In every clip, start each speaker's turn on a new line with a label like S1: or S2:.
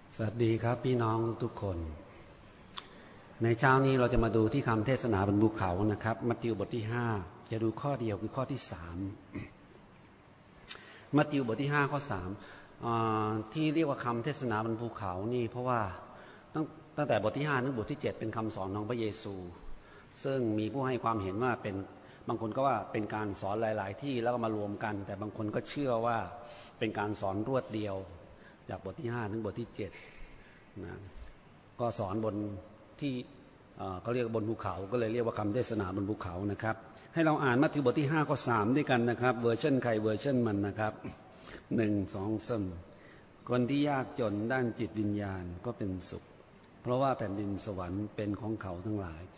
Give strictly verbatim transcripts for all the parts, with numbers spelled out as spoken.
S1: สวัสดีครับพี่น้องทุกคนในเช้านี้เราจะมาดูที่คำเทศนาบนภูเขานะครับมัทธิวบทที่ห้าจะดูข้อเดียวคือข้อที่สามมัทธิวบทที่ห้าข้อสามที่เรียกว่าคำเทศนาบนภูเขานี่เพราะว่าตั้งตั้งแต่บทที่ห้าถึงบทที่เจ็ดเป็นคำสอนของพระเยซูซึ่งมีผู้ให้ความเห็นว่าเป็นบางคนก็ว่าเป็นการสอนหลายๆที่แล้วก็มารวมกันแต่บางคนก็เชื่อว่าเป็นการสอนรวดเดียวจากบทที่ห้าถึงบทที่เจ็ดนะก็สอนบนที่เขาเรียกบนภูเขาก็เลยเรียกว่าคำเทศนาบนภูเขานะครับให้เราอ่านมัทธิวบทที่ห้าข้อสามด้วยกันนะครับเวอร์ชันใครเวอร์ชันมันนะครับหนึ่งสองสามคนที่ยากจนด้านจิตวิญญาณก็เป็นสุขเพราะว่าแผ่นดินสวรรค์เป็นของเขาทั้งหลาย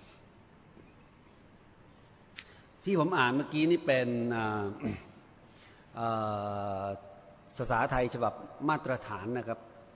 S1: ที่ผมอ่านเมื่อกี้นี่เป็นภาษาไทยฉบับมาตรฐานนะครับ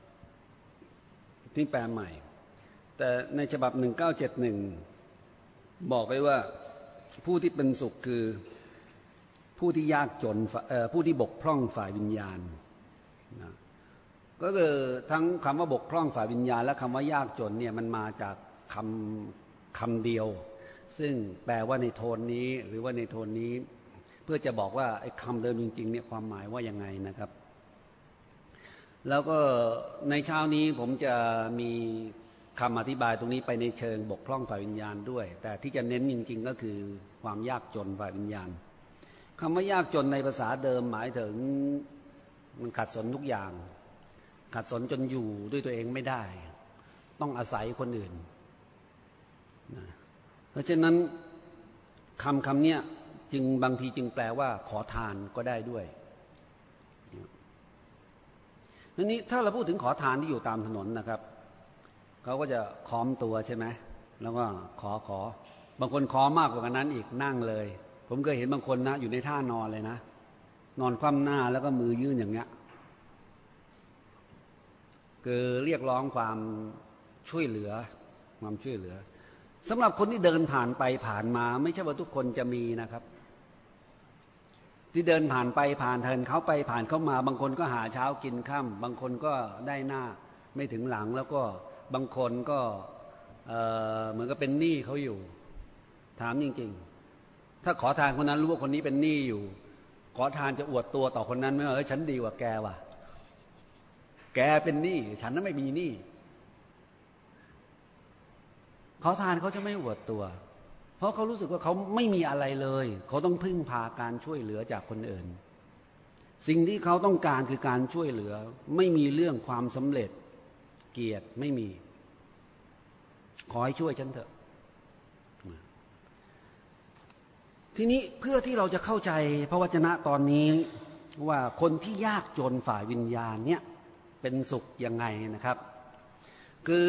S1: ที่แปลใหม่แต่ในฉบับหนึ่งเก้าเจ็ดหนึ่งบอกไว้ว่าผู้ที่เป็นสุขคือผู้ที่ยากจนผู้ที่บกพร่องฝ่ายวิญญาณนะก็คือทั้งคำว่าบกพร่องฝ่ายวิญญาณและคำว่ายากจนเนี่ยมันมาจากคำคำเดียวซึ่งแปลว่าในโทนนี้หรือว่าในโทนนี้เพื่อจะบอกว่าไอ้คำเดิมจริงๆเนี่ยความหมายว่ายังไงนะครับแล้วก็ในเช้านี้ผมจะมีคำอธิบายตรงนี้ไปในเชิงบกพร่องฝ่ายวิญญาณด้วยแต่ที่จะเน้นจริงๆก็คือความยากจนฝ่ายวิญญาณคำว่ายากจนในภาษาเดิมหมายถึงมันขัดสนทุกอย่างขัดสนจนอยู่ด้วยตัวเองไม่ได้ต้องอาศัยคนอื่นนะเพราะฉะนั้นคำคำเนี้ยจึงบางทีจึงแปลว่าขอทานก็ได้ด้วยทีนี้ถ้าเราพูดถึงขอทานที่อยู่ตามถนนนะครับเขาก็จะค้อมตัวใช่ไหมแล้วก็ขอขอบางคนขอมากกว่านั้นอีกนั่งเลยผมเคยเห็นบางคนนะอยู่ในท่านอนเลยนะนอนคว่ำหน้าแล้วก็มือยื่นอย่างเงี้ยคือเรียกร้องความช่วยเหลือความช่วยเหลือสำหรับคนที่เดินผ่านไปผ่านมาไม่ใช่ว่าทุกคนจะมีนะครับที่เดินผ่านไปผ่านเทินเขาไปผ่านเข้ามาบางคนก็หาเช้ากินค่ำบางคนก็ได้หน้าไม่ถึงหลังแล้วก็บางคนก็เอ่อเหมือนกับเป็นหนี้เขาอยู่ถามจริงๆถ้าขอทานคนนั้นรู้ว่าคนนี้เป็นหนี้อยู่ขอทานจะอวดตัวต่อคนนั้นไหมว่าเออฉันดีกว่าแกว่ะแกเป็นหนี้ฉันนั้นไม่มีหนี้ขอทานเขาจะไม่อวดตัวเพราะเขารู้สึกว่าเขาไม่มีอะไรเลยเขาต้องพึ่งพาการช่วยเหลือจากคนอื่นสิ่งที่เขาต้องการคือการช่วยเหลือไม่มีเรื่องความสำเร็จเกียรติไม่มีขอให้ช่วยฉันเถอะทีนี้เพื่อที่เราจะเข้าใจพระวจนะตอนนี้ว่าคนที่ยากจนฝ่ายวิญญาณเนี่ยเป็นสุขยังไงนะครับคือ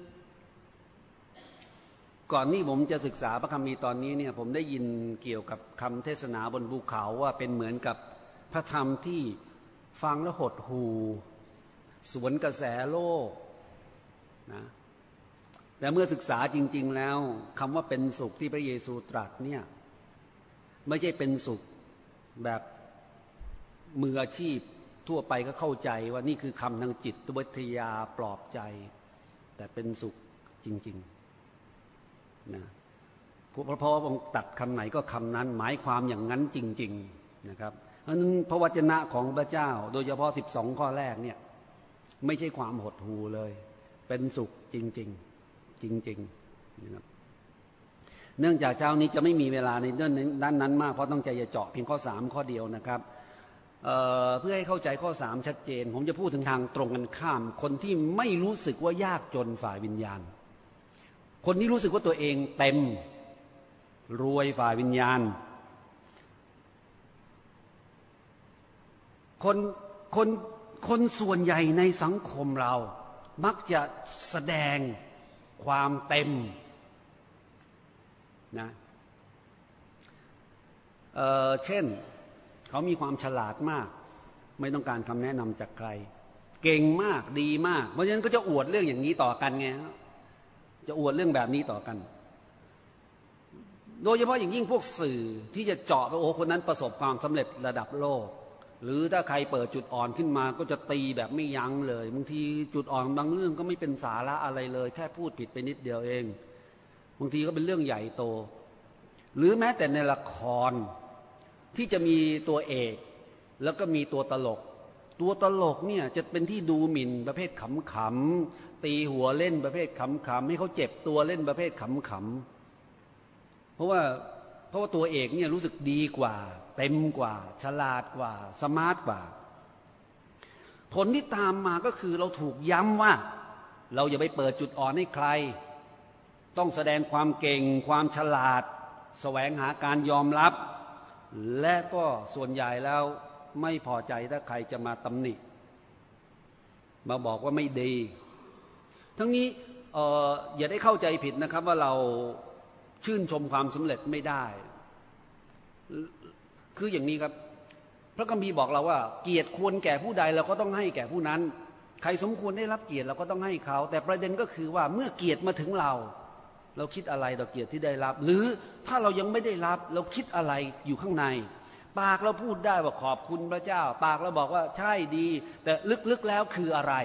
S1: ก่อนนี้ผมจะศึกษาพระคัมภีร์ตอนนี้เนี่ยผมได้ยินเกี่ยวกับคำเทศนาบนภูเขาว่าเป็นเหมือนกับพระธรรมที่ฟังแล้วหดหู่สวนกระแสโลกนะแต่เมื่อศึกษาจริงๆแล้วคำว่าเป็นสุขที่พระเยซูตรัสเนี่ยไม่ใช่เป็นสุขแบบมืออาชีพทั่วไปก็เข้าใจว่านี่คือคำทางจิตวิทยาปลอบใจแต่เป็นสุขจริงๆนะเพราะว่าองค์ตัดคำไหนก็คำนั้นหมายความอย่างนั้นจริงๆนะครับเพราะฉะนั้นพระวจนะของพระเจ้าโดยเฉพาะสิบสองข้อแรกเนี่ยไม่ใช่ความหดหู่เลยเป็นสุขจริงๆจริงๆนะครับเนื่องจากเช้านี้จะไม่มีเวลาในด้านด้านนั้นมากเพราะต้องใจจะเจาะเพียงข้อสามข้อเดียวนะครับ เอ่อ เพื่อให้เข้าใจข้อสามชัดเจนผมจะพูดถึงทางตรงกันข้ามคนที่ไม่รู้สึกว่ายากจนฝ่ายวิญญาณคนที่รู้สึกว่าตัวเองเต็มรวยฝ่ายวิญญาณคนคนคนส่วนใหญ่ในสังคมเรามักจะแสดงความเต็มนะเอ่อเช่นเขามีความฉลาดมากไม่ต้องการคำแนะนำจากใครเก่งมากดีมากเพราะฉะนั้นก็จะอวดเรื่องอย่างนี้ต่อกันไงจะอวดเรื่องแบบนี้ต่อกันโดยเฉพาะอย่างยิ่งพวกสื่อที่จะเจาะไปโอ้คนนั้นประสบความสำเร็จระดับโลกหรือถ้าใครเปิดจุดอ่อนขึ้นมาก็จะตีแบบไม่ยั้งเลยบางทีจุดอ่อนบางเรื่องก็ไม่เป็นสาระอะไรเลยแค่พูดผิดไปนิดเดียวเองบางทีก็เป็นเรื่องใหญ่โตหรือแม้แต่ในละครที่จะมีตัวเอกแล้วก็มีตัวตลกตัวตลกเนี่ยจะเป็นที่ดูหมิ่นประเภทขำๆตีหัวเล่นประเภทขำๆให้เขาเจ็บตัวเล่นประเภทขำๆเพราะว่าเพราะว่าตัวเอกเนี่ยรู้สึกดีกว่าเต็มกว่าฉลาดกว่าสมาร์ทกว่าผลที่ตามมาก็คือเราถูกย้ำว่าเราอย่าไปเปิดจุดอ่อนให้ใครต้องแสดงความเก่งความฉลาดแสวงหาการยอมรับและก็ส่วนใหญ่แล้วไม่พอใจถ้าใครจะมาตำหนิมาบอกว่าไม่ดีทั้งนี้เอ่ออย่าได้เข้าใจผิดนะครับว่าเราชื่นชมความสำเร็จไม่ได้คืออย่างนี้ครับพระคัมภีร์บอกเราว่าเกียรติควรแก่ผู้ใดเราก็ต้องให้แก่ผู้นั้นใครสมควรได้รับเกียรติเราก็ต้องให้เขาแต่ประเด็นก็คือว่าเมื่อเกียรติมาถึงเราเราคิดอะไรต่อเกียรติที่ได้รับหรือถ้าเรายังไม่ได้รับเราคิดอะไรอยู่ข้างในปากเราพูดได้ว่าขอบคุณพระเจ้าปากเราบอกว่าใช่ดีแต่ลึกๆแล้วคืออะไร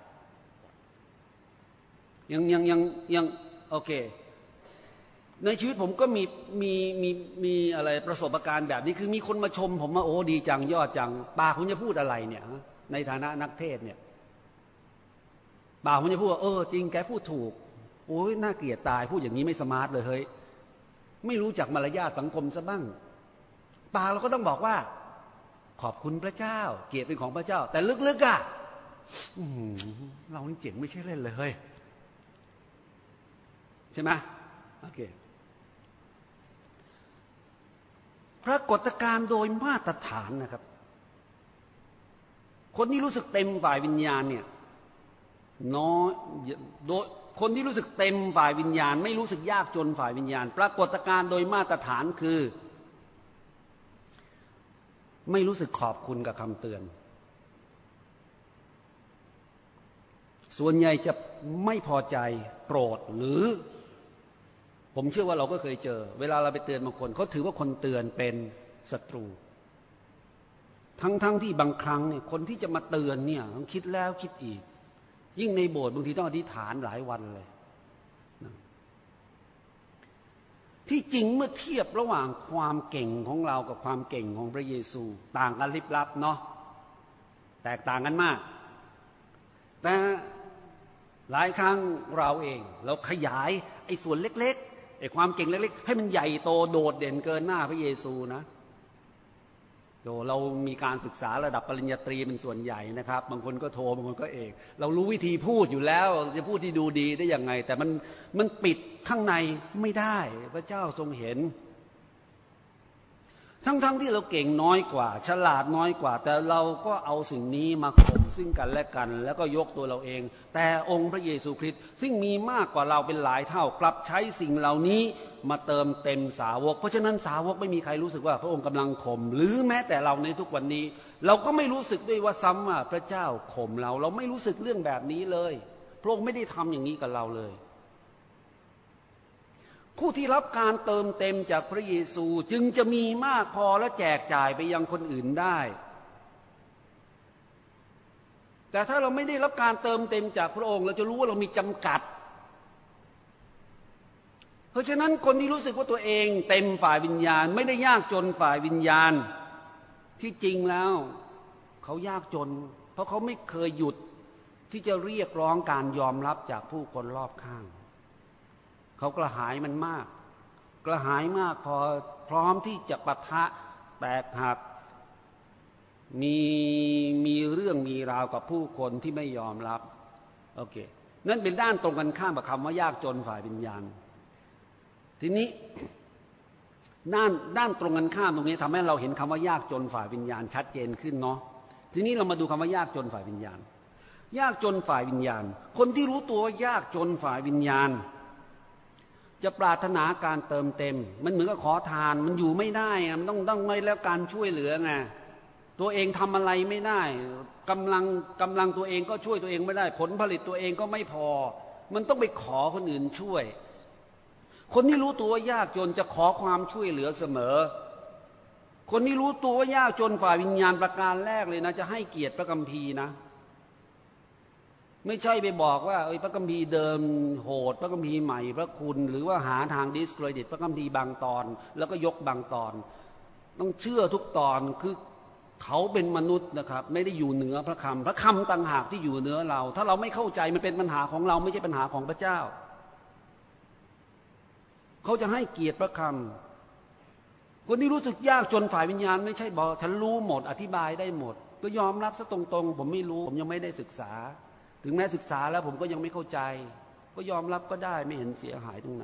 S1: ยังยังยังยังโอเคในชีวิตผมก็มีมีมีมีอะไรประสบการณ์แบบนี้คือมีคนมาชมผมว่าโอ้ดีจังยอดจังปากผมจะพูดอะไรเนี่ยในฐานะนักเทศเนี่ยปากผมจะพูดว่าเออจริงแกพูดถูกโอ้ยน่าเกลียดตายพูดอย่างนี้ไม่สมาร์ทเลยเฮ้ยไม่รู้จักมารยาทสังคมซะบ้างปากเราก็ต้องบอกว่าขอบคุณพระเจ้าเกียรติเป็นของพระเจ้าแต่ลึกๆอ่ะเราเจ๋งไม่ใช่เล่นเลยเฮ้ยใช่ไหมโอเคปรากฏการณ์โดยมาตรฐานนะครับคนที่รู้สึกเต็มฝ่ายวิญญาณเนี่ยน้อยโดยคนที่รู้สึกเต็มฝ่ายวิญญาณไม่รู้สึกยากจนฝ่ายวิญญาณปรากฏการณ์โดยมาตรฐานคือไม่รู้สึกขอบคุณกับคำเตือนส่วนใหญ่จะไม่พอใจโกรธหรือผมเชื่อว่าเราก็เคยเจอเวลาเราไปเตือนบางคนเขาถือว่าคนเตือนเป็นศัตรูทั้งๆ ท, ที่บางครั้งเนี่ยคนที่จะมาเตือนเนี่ยต้องคิดแล้วคิดอีกยิ่งในโบสถ์บางทีต้องอธิษฐานหลายวันเลยนะที่จริงเมื่อเทียบระหว่างความเก่งของเรากับความเก่งของพระเยซูต่างกันลิบลับเนาะแตกต่างกันมากแต่หลายครั้งเราเองเราขยายไอ้ส่วนเล็กๆไอ้ความเก่งเล็กๆให้มันใหญ่โตโดดเด่นเกินหน้าพระเยซูนะโดเรามีการศึกษาระดับปริญญาตรีเป็นส่วนใหญ่นะครับบางคนก็โทบางคนก็เอกเรารู้วิธีพูดอยู่แล้วจะพูดที่ดูดีได้ยังไงแต่มันมันปิดข้างในไม่ได้พระเจ้าทรงเห็นทั้งๆ ท, ที่เราเก่งน้อยกว่าฉลาดน้อยกว่าแต่เราก็เอาสิ่งนี้มาข่มซึ่งกันและกันแล้วก็ยกตัวเราเองแต่องค์พระเยซูคริสต์ซึ่งมีมากกว่าเราเป็นหลายเท่ากลับใช้สิ่งเหล่านี้มาเติมเต็มสาวกเพราะฉะนั้นสาวกไม่มีใครรู้สึกว่าพระองค์กำลังข่มหรือแม้แต่เราในทุกวันนี้เราก็ไม่รู้สึกด้วยว่าซ้ำว่าพระเจ้าข่มเราเราไม่รู้สึกเรื่องแบบนี้เลยพระองค์ไม่ได้ทำอย่างนี้กับเราเลยผู้ที่รับการเติมเต็มจากพระเยซูจึงจะมีมากพอและแจกจ่ายไปยังคนอื่นได้แต่ถ้าเราไม่ได้รับการเติมเต็มจากพระองค์เราจะรู้ว่าเรามีจำกัดเพราะฉะนั้นคนที่รู้สึกว่าตัวเองเต็มฝ่ายวิญญาณไม่ได้ยากจนฝ่ายวิญญาณที่จริงแล้วเขายากจนเพราะเขาไม่เคยหยุดที่จะเรียกร้องการยอมรับจากผู้คนรอบข้างเขากระหายมันมากกระหายมากพอพร้อมที่จะปะทะแตกหักมีมีเรื่องมีราวกับผู้คนที่ไม่ยอมรับโอเคนั่นเป็นด้านตรงกันข้ามกับคำว่ายากจนฝ่ายวิญญาณทีนี้ด้านด้านตรงกันข้ามตรงนี้ทำให้เราเห็นคำว่ายากจนฝ่ายวิญญาณชัดเจนขึ้นเนาะทีนี้เรามาดูคำว่ายากจนฝ่ายวิญญาณยากจนฝ่ายวิญญาณคนที่รู้ตัวว่ายากจนฝ่ายวิญญาณจะปรารถนาการเติมเต็มมันเหมือนกับขอทานมันอยู่ไม่ได้อะมันต้องต้องไม่แล้วการช่วยเหลือไงตัวเองทำอะไรไม่ได้กำลังกำลังตัวเองก็ช่วยตัวเองไม่ได้ผลผลิตตัวเองก็ไม่พอมันต้องไปขอคนอื่นช่วยคนที่รู้ตัวว่ายากจนจะขอความช่วยเหลือเสมอคนที่รู้ตัวว่ายากจนฝ่ายวิญญาณประการแรกเลยนะจะให้เกียรติพระคัมภีร์นะไม่ใช่ไปบอกว่าเอ้ยพระคัมภีร์เดิมโหดพระคัมภีร์ใหม่พระคุณหรือว่าหาทางดิสเครดิตพระคัมภีร์บางตอนแล้วก็ยกบางตอนต้องเชื่อทุกตอนคือเขาเป็นมนุษย์นะครับไม่ได้อยู่เหนือพระคำพระคำต่างหากที่อยู่เหนือเราถ้าเราไม่เข้าใจมันเป็นปัญหาของเราไม่ใช่ปัญหาของพระเจ้าเขาจะให้เกียรติพระคำคนที่รู้สึกยากจนฝ่ายวิญญาณไม่ใช่บอกฉันรู้หมดอธิบายได้หมดก็ยอมรับซะตรงๆผมไม่รู้ผมยังไม่ได้ศึกษาถึงแม้ศึกษาแล้วผมก็ยังไม่เข้าใจก็ยอมรับก็ได้ไม่เห็นเสียหายตรงไหน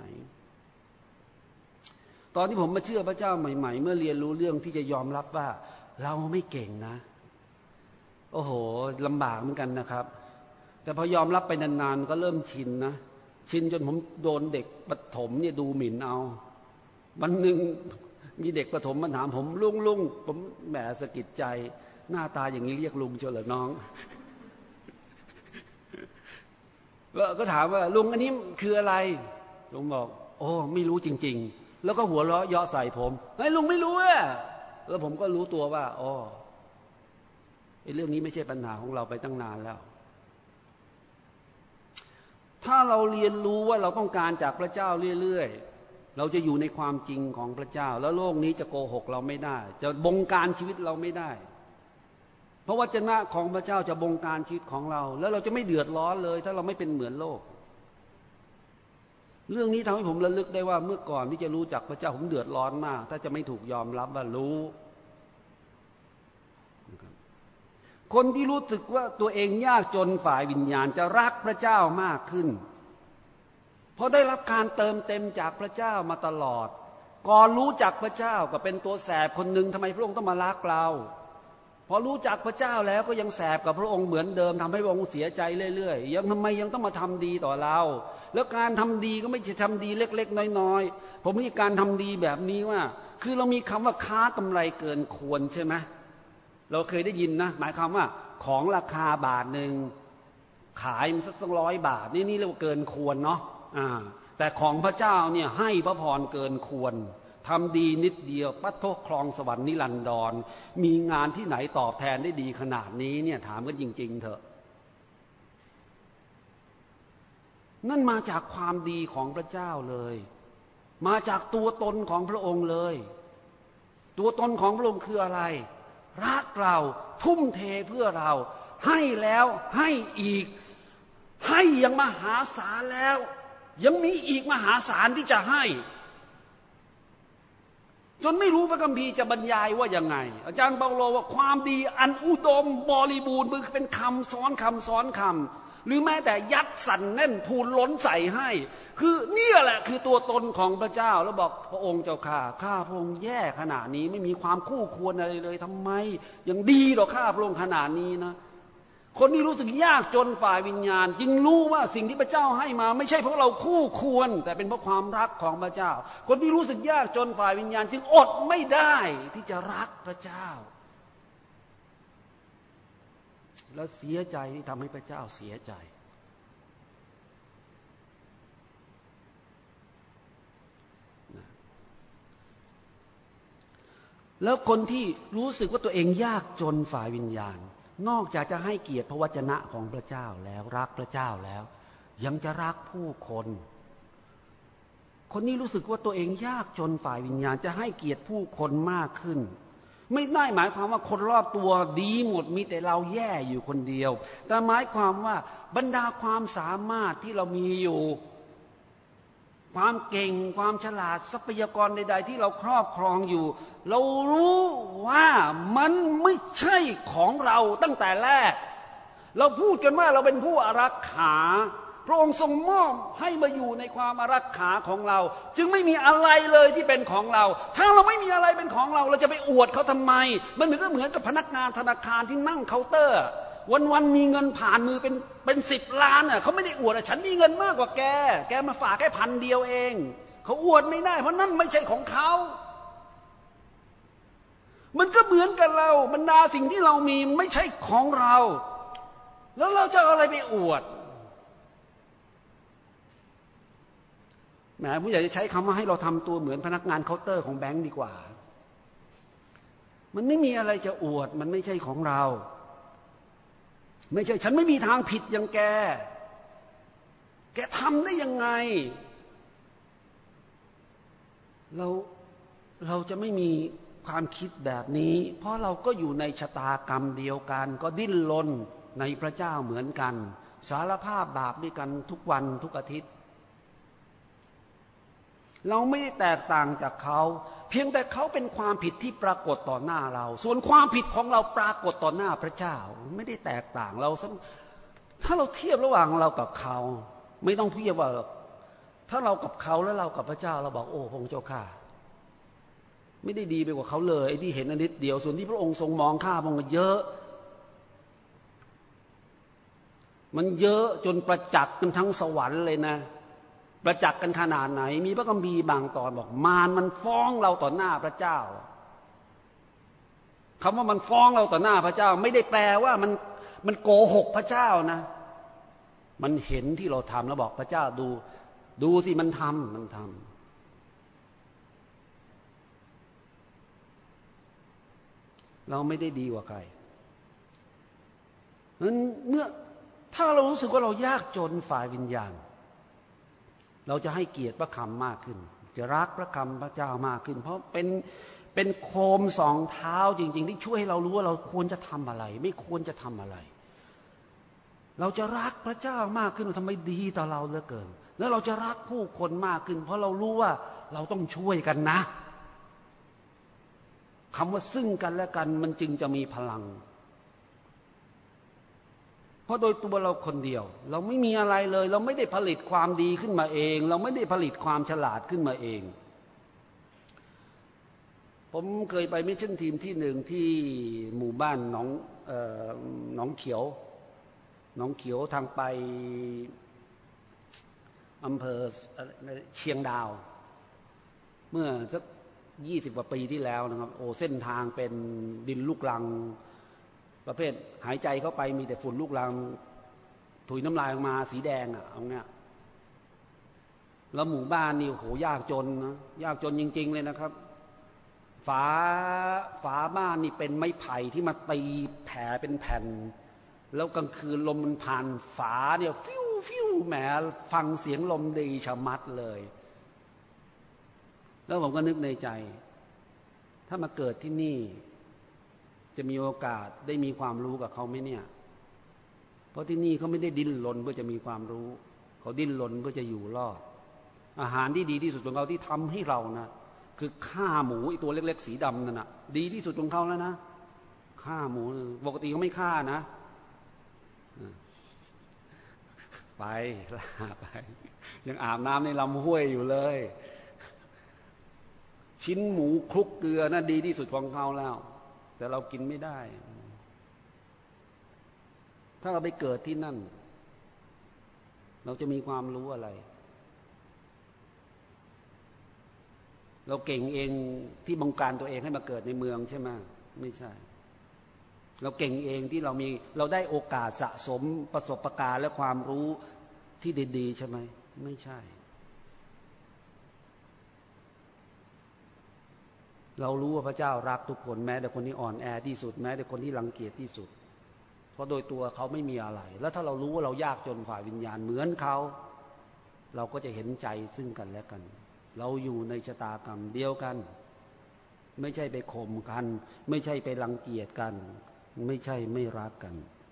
S1: ตอนที่ผมมาเชื่อพระเจ้าใหม่ๆเมื่อเรียนรู้เรื่องที่จะยอมรับว่าเราไม่เก่งนะโอ้โหลำบากเหมือนกันนะครับแต่พอยอมรับไปนานๆก็เริ่มชินนะชินจนผมโดนเด็กประถมเนี่ยดูหมิ่นเอาวันหนึ่งมีเด็กประถมมาถามผมลุงลุงผมแหมสะกิดใจหน้าตาอย่างนี้เรียกลุงเชียวเหรอน้องแล้วก็ถามว่าลุงอันนี้คืออะไรลุงบอกโอ้ไม่รู้จริงๆแล้วก็หัวเราะเยาะใส่ผมไอ้ลุงไม่รู้อ่ะแล้วผมก็รู้ตัวว่าอ๋อไอ้เรื่องนี้ไม่ใช่ปัญหาของเราไปตั้งนานแล้วถ้าเราเรียนรู้ว่าเราต้องการจากพระเจ้าเรื่อยๆเราจะอยู่ในความจริงของพระเจ้าแล้วโลกนี้จะโกหกเราไม่ได้จะบงการชีวิตเราไม่ได้เพราะวจนะของพระเจ้าจะบงการชีวิตของเราแล้วเราจะไม่เดือดร้อนเลยถ้าเราไม่เป็นเหมือนโลกเรื่องนี้ทำให้ผมระลึกได้ว่าเมื่อก่อนที่จะรู้จักพระเจ้าผมเดือดร้อนมากถ้าจะไม่ถูกยอมรับว่ารู้คนที่รู้สึกว่าตัวเองยากจนฝ่ายวิญญาณจะรักพระเจ้ามากขึ้นเพราะได้รับการเติมเต็มจากพระเจ้ามาตลอดก่อนรู้จักพระเจ้าก็เป็นตัวแสบคนหนึ่งทำไมพระองค์ต้องมารักเราพอรู้จักพระเจ้าแล้วก็ยังแสบกับพระองค์เหมือนเดิมทำให้พระองค์เสียใจเรื่อยๆยังทำไมยังต้องมาทำดีต่อเราแล้วการทำดีก็ไม่ใช่ทำดีเล็กๆน้อยๆผมมีการทำดีแบบนี้ว่าคือเรามีคำว่าค้ากำไรเกินควรใช่ไหมเราเคยได้ยินนะหมายความว่าของราคาบาทหนึ่งขายมันสักร้อยบาทนี่นี่เรียกว่าเกินควรเนาะอ่าแต่ของพระเจ้าเนี่ยให้พระพรเกินควรทำดีนิดเดียวปัทโทครองสวรรค์นิรันดรมีงานที่ไหนตอบแทนได้ดีขนาดนี้เนี่ยถามกันจริงๆเถอะนั่นมาจากความดีของพระเจ้าเลยมาจากตัวตนของพระองค์เลยตัวตนของพระองค์คืออะไรรักเราทุ่มเทเพื่อเราให้แล้วให้อีกให้ยังมหาศาลแล้วยังมีอีกมหาศาลที่จะให้จนไม่รู้พระคัมภีร์จะบรรยายว่ายังไงอาจารย์เปาโลว่าความดีอันอุดมบริบูรณ์มันเป็นคำซ้อนคำซ้อนคำหรือแม้แต่ยัดสั่นแน่นพูนล้นใส่ให้คือเนี่ยแหละคือตัวตนของพระเจ้าแล้วบอกพระองค์เจ้าข้าข้าพระองค์แย่ขนาดนี้ไม่มีความคู่ควรอะไรเลยทำไมยังดีหรอข้าพระองค์ขนาดนี้นะคนที่รู้สึกยากจนฝ่ายวิญญาณจึงรู้ว่าสิ่งที่พระเจ้าให้มาไม่ใช่เพราะเราคู่ควรแต่เป็นเพราะความรักของพระเจ้าคนที่รู้สึกยากจนฝ่ายวิญญาณจึงอดไม่ได้ที่จะรักพระเจ้าแล้วเสียใจที่ทำให้พระเจ้าเสียใจแล้วคนที่รู้สึกว่าตัวเองยากจนฝ่ายวิญญาณนอกจากจะให้เกียรติพระวจนะของพระเจ้าแล้วรักพระเจ้าแล้วยังจะรักผู้คนคนนี้รู้สึกว่าตัวเองยากจนฝ่ายวิญญาณจะให้เกียรติผู้คนมากขึ้นไม่ได้หมายความว่าคนรอบตัวดีหมดมีแต่เราแย่อยู่คนเดียวแต่หมายความว่าบรรดาความสามารถที่เรามีอยู่ความเก่งความฉลาดทรัพยากรใดๆที่เราครอบครองอยู่เรารู้ว่ามันไม่ใช่ของเราตั้งแต่แรกเราพูดกันว่าเราเป็นผู้อารักขาพระองค์ทรงมอบให้มาอยู่ในความอารักขาของเราจึงไม่มีอะไรเลยที่เป็นของเราถ้าเราไม่มีอะไรเป็นของเราเราจะไปอวดเขาทำไมมันเหมือนก็เหมือนกับพนักงานธนาคารที่นั่งเคาน์เตอร์วันๆมีเงินผ่านมือเป็นเป็นสิบล้านอ่ะเขาไม่ได้อวดอ่ะฉันมีเงินมากกว่าแกแกมาฝากแค่พันเดียวเองเขาอวดไม่ได้เพราะนั่นไม่ใช่ของเขามันก็เหมือนกับเราบรรดาสิ่งที่เรามีไม่ใช่ของเราแล้วเราจะเอาอะไรไปอวดแหมผมอยากจะใช้คำว่าให้เราทำตัวเหมือนพนักงานเคาน์เตอร์ของแบงก์ดีกว่ามันไม่มีอะไรจะอวดมันไม่ใช่ของเราไม่ใช่ฉันไม่มีทางผิดอย่างแกแกทำได้ยังไงเราเราจะไม่มีความคิดแบบนี้เพราะเราก็อยู่ในชะตากรรมเดียวกันก็ดิ้นรนในพระเจ้าเหมือนกันสารภาพบาปด้วยกันทุกวันทุกอาทิตย์เราไม่ได้แตกต่างจากเขาเพียงแต่เขาเป็นความผิดที่ปรากฏต่อหน้าเราส่วนความผิดของเราปรากฏต่อหน้าพระเจ้าไม่ได้แตกต่างเราถ้าเราเทียบระหว่างเรากับเขาไม่ต้องเทียบว่าถ้าเรากับเขาแล้วเรากับพระเจ้าเราบอกโอ้พระองค์เจ้าข้าไม่ได้ดีไปกว่าเขาเลยไอ้ที่เห็นอันนิดเดียวส่วนที่พระองค์ทรงมองข้าพระองค์เยอะมันเยอะจนประจักษ์กันทั้งสวรรค์เลยนะประจักษ์กันขนาดไหนมีพระคัมภีร์บางตอนบอกมารมันฟ้องเราต่อหน้าพระเจ้าคำว่ามันฟ้องเราต่อหน้าพระเจ้าไม่ได้แปลว่ามันมันโกหกพระเจ้านะมันเห็นที่เราทำแล้วบอกพระเจ้าดูดูสิมันทำมันทำเราไม่ได้ดีกว่าใครนั้นเมื่อถ้าเรารู้สึกว่าเรายากจนฝ่ายวิญญาณเราจะให้เกียรติพระคำมากขึ้นจะรักพระคำพระเจ้ามากขึ้นเพราะเป็นเป็นโคมสองเท้าจริงๆที่ช่วยให้เรารู้ว่าเราควรจะทำอะไรไม่ควรจะทำอะไรเราจะรักพระเจ้ามากขึ้นทำไมดีต่อเราเหลือเกินแล้วเราจะรักผู้คนมากขึ้นเพราะเรารู้ว่าเราต้องช่วยกันนะคำว่าซึ่งกันและกันมันจึงจะมีพลังเพราะโดยตัวเราคนเดียวเราไม่มีอะไรเลยเราไม่ได้ผลิตความดีขึ้นมาเองเราไม่ได้ผลิตความฉลาดขึ้นมาเองผมเคยไปมิชชั่นทีมที่หนึ่งที่หมู่บ้านหนองเอ่อหนองเขียวหนองเขียวทางไปอำเภอเชียงดาวเมื่อสักยี่สิบกว่าปีที่แล้วนะครับโอ้เส้นทางเป็นดินลูกรังประเภทหายใจเข้าไปมีแต่ฝุ่นลูกรังถุยน้ำลายออกมาสีแดงอ่ะเอาเงี้ยแล้วหมู่บ้านนี่โหยากจนนะยากจนจริงๆเลยนะครับฝาฝาบ้านนี่เป็นไม้ไผ่ที่มาตีแผลเป็นแผ่นแล้วกลางคืนลมมันผ่านฝาเนี่ยฟิวฟิวแหมฟังเสียงลมดีชะมัดเลยแล้วผมก็นึกในใจถ้ามาเกิดที่นี่จะมีโอกาสได้มีความรู้กับเขาไหมเนี่ยเพราะที่นี่เขาไม่ได้ดิ้นรนเพื่อจะมีความรู้เขาดิ้นรนเพื่อจะอยู่รอดอาหารที่ดีที่สุดของเขาที่ทำให้เรานะคือฆ่าหมูไอตัวเล็กๆสีดำนั่นนะดีที่สุดของเขาแล้วนะฆ่าหมูปกติเขาไม่ฆ่านะไปลาไปยังอาบน้ำในลำห้วยอยู่เลยชิ้นหมูคลุกเกลือนะดีที่สุดของเขาแล้วแต่เรากินไม่ได้ถ้าเราไปเกิดที่นั่นเราจะมีความรู้อะไรเราเก่งเองที่บงการตัวเองให้มาเกิดในเมืองใช่ไหมไม่ใช่เราเก่งเองที่เรามีเราได้โอกาสสะสมประสบการณ์และความรู้ที่ดีๆใช่ไหมไม่ใช่เรารู้ว่าพระเจ้ารักทุกคนแม้แต่คนที่อ่อนแอที่สุดแม้แต่คนที่รังเกียจที่สุดเพราะโดยตัวเขาไม่มีอะไรแล้วถ้าเรารู้ว่าเรายากจนฝ่ายวิญญาณเหมือนเขาเราก็จะเห็นใจซึ่งกันและกันเราอยู่ในชะตากรรมเดียวกันไม่ใช่ไปข่มกันไม่ใช่ไปรังเกียจกันไม่ใช่ไม่รักกัน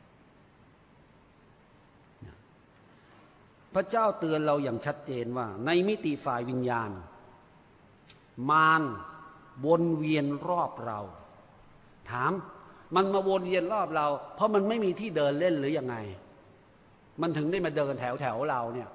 S1: พระเจ้าเตือนเราอย่างชัดเจนว่าในมิติฝ่ายวิญญาณมารวนเวียนรอบเราถามมันมาวนเวียนรอบเราเพราะมันไม่มีที่เดินเล่นหรือยังไงมันถึงได้มาเดินแถวแถวเราเนี่ย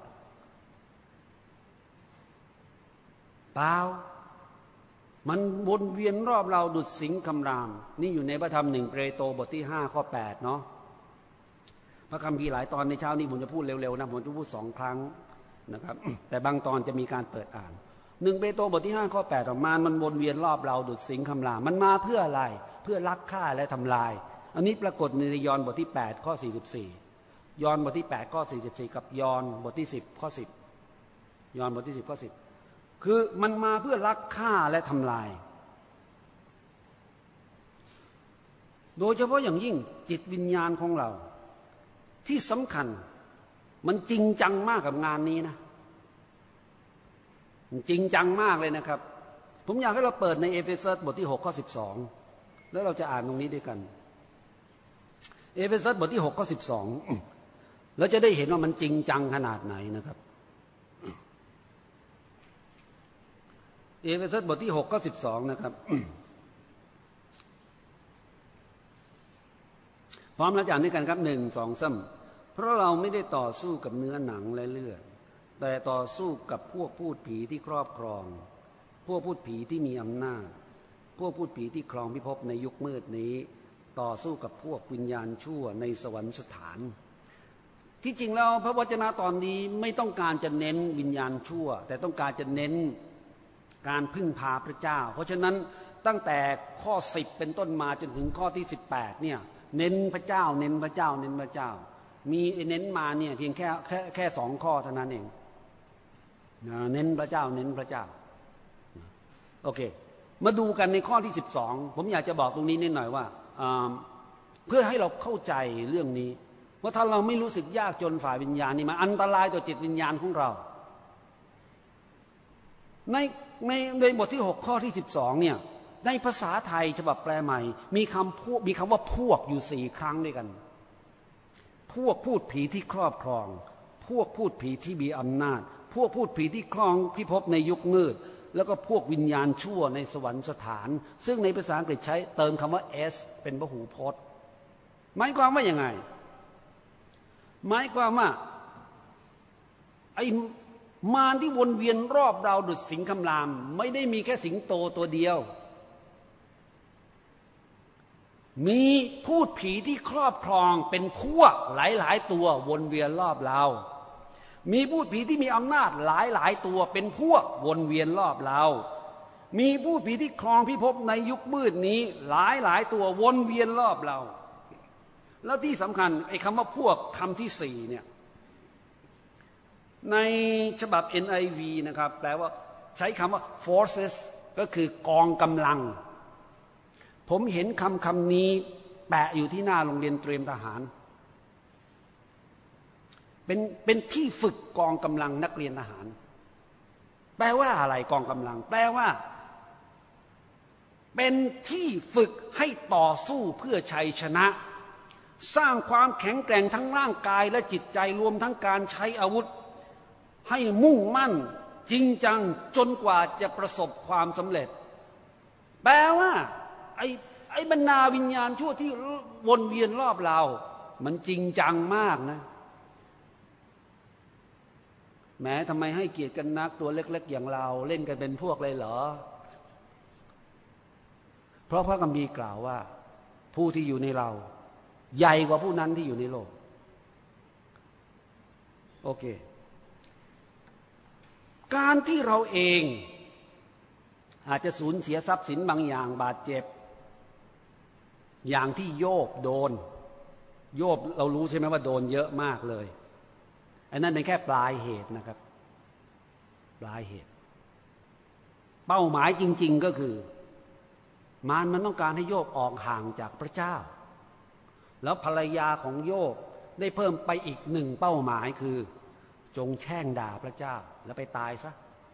S1: เปล่ามันวนเวียนรอบเราดุจสิงห์คำรามนี่อยู่ในพระธรรมหนึ่งเปโตรบทที่ห้าข้อแปดเนาะพระคัมภีร์หลายตอนในเช้านี้ผมจะพูดเร็วๆนะผมจะพูดสองครั้งนะครับ แต่บางตอนจะมีการเปิดอ่านหนึ่งเปโตรบทที่ห้าข้อแปดออกมามันวนเวียนรอบเราดุจสิงห์คำรามมันมาเพื่ออะไรเพื่อลักฆ่าและทำลายอันนี้ปรากฏในยอห์นบทที่แปดข้อสี่สิบสี่ยอห์นบทที่แปดข้อสี่สิบสี่กับยอห์นบทที่สิบข้อสิบยอห์นบทที่สิบข้อสิบคือมันมาเพื่อลักฆ่าและทำลายโดยเฉพาะอย่างยิ่งจิตวิญญาณของเราที่สำคัญมันจริงจังมากกับงานนี้นะมันจริงจังมากเลยนะครับผมอยากให้เราเปิดในเอเฟซัสบทที่หกข้อสิบสองแล้วเราจะอ่านตรงนี้ด้วยกันเอเฟซัสบทที่หกข้อสิบสองแล้วจะได้เห็นว่ามันจริงจังขนาดไหนนะครับเอเฟซัสบทที่หกข้อสิบสองนะครับพร้อมแล้วจะอ่านด้วยกันครับหนึ่งสองสามเพราะเราไม่ได้ต่อสู้กับเนื้อหนังและเลือดแต่ต่อสู้กับพวกพูดผีที่ครอบครองพวกพูดผีที่มีอำนาจพวกพูดผีที่ครองพิภพในยุคมืดนี้ต่อสู้กับพวกวิญญาณชั่วในสวรรคสถานที่จริงแล้วพระวจนะตอนนี้ไม่ต้องการจะเน้นวิญญาณชั่วแต่ต้องการจะเน้นการพึ่งพาพระเจ้าเพราะฉะนั้นตั้งแต่ข้อสิบเป็นต้นมาจนถึงข้อที่สิบแปดเนี่ยเน้นพระเจ้าเน้นพระเจ้าเน้นพระเจ้ามีเน้นมาเนี่ยเพียงแค่แค่แค่สองข้อเท่านั้นเองเน้นพระเจ้าเน้นพระเจ้าโอเคมาดูกันในข้อที่สิบสองผมอยากจะบอกตรงนี้นิดหน่อยว่าเพื่อให้เราเข้าใจเรื่องนี้ว่าถ้าเราไม่รู้สึกยากจนฝ่ายวิญญาณนี่มันอันตรายต่อจิตวิญญาณของเราในในในบทที่หกข้อที่สิบสองเนี่ยในภาษาไทยฉบับแปลใหม่มีคำพูดมีคำว่าพวกอยู่สี่ครั้งด้วยกันพวกพูดผีที่ครอบครองพวกพูดผีที่มีอำนาจพวกพูดผีที่ครองพิภพในยุคมืดแล้วก็พวกวิญญาณชั่วในสวรรคสถานซึ่งในภาษาอังกฤษใช้เติมคำว่า s เป็นพหูพจน์หมายความว่าอย่างไงหมายความว่าไอ้มารที่วนเวียนรอบเราดุจสิงคำรามไม่ได้มีแค่สิงโตตัวเดียวมีพูดผีที่ครอบครองเป็นพวกหลายๆตัววนเวียนรอบเรามีพูดผีที่มีอำนาจหลายๆตัวเป็นพวกวนเวียนรอบเรามีพูดผีที่ครองพิภพในยุคมืดนี้หลายๆตัววนเวียนรอบเราแล้วที่สำคัญไอ้คำว่าพวกคำที่สี่เนี่ยในฉบับ เอ็น ไอ วี นะครับแปลว่าใช้คำว่า forces ก็คือกองกำลังผมเห็นคำคำนี้แปะอยู่ที่หน้าโรงเรียนเตรียมทหารเป็นเป็นที่ฝึกกองกำลังนักเรียนทหารแปลว่าอะไรกองกำลังแปลว่าเป็นที่ฝึกให้ต่อสู้เพื่อชัยชนะสร้างความแข็งแกร่งทั้งร่างกายและจิตใจรวมทั้งการใช้อาวุธให้มุ่งมั่นจริงจังจนกว่าจะประสบความสำเร็จแปลว่าไอ้ไอ้บรรดาวิญญาณชั่วที่วนเวียนรอบเรามันจริงจังมากนะแม้ทำไมให้เกียรติกันนักตัวเล็กๆอย่างเราเล่นกันเป็นพวกเลยเหรอเพราะพระคัมภีร์กล่าวว่าผู้ที่อยู่ในเราใหญ่กว่าผู้นั้นที่อยู่ในโลกโอเคการที่เราเองอาจจะสูญเสียทรัพย์สินบางอย่างบาดเจ็บอย่างที่โยบโดนโยบเรารู้ใช่ไหมว่าโดนเยอะมากเลยอันนั้นเป็นแค่ปลายเหตุนะครับปลายเหตุเป้าหมายจริงๆก็คือมารมันต้องการให้โยบออกห่างจากพระเจ้าแล้วภรรยาของโยบได้เพิ่มไปอีกหนึ่งเป้าหมายคือจงแช่งด่าพระเจ้าแล้วไปตายซะ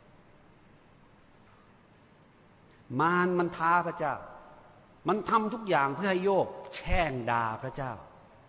S1: มารมันท้าพระเจ้ามันทำทุกอย่างเพื่อให้โยบแช่งด่าพระเจ้า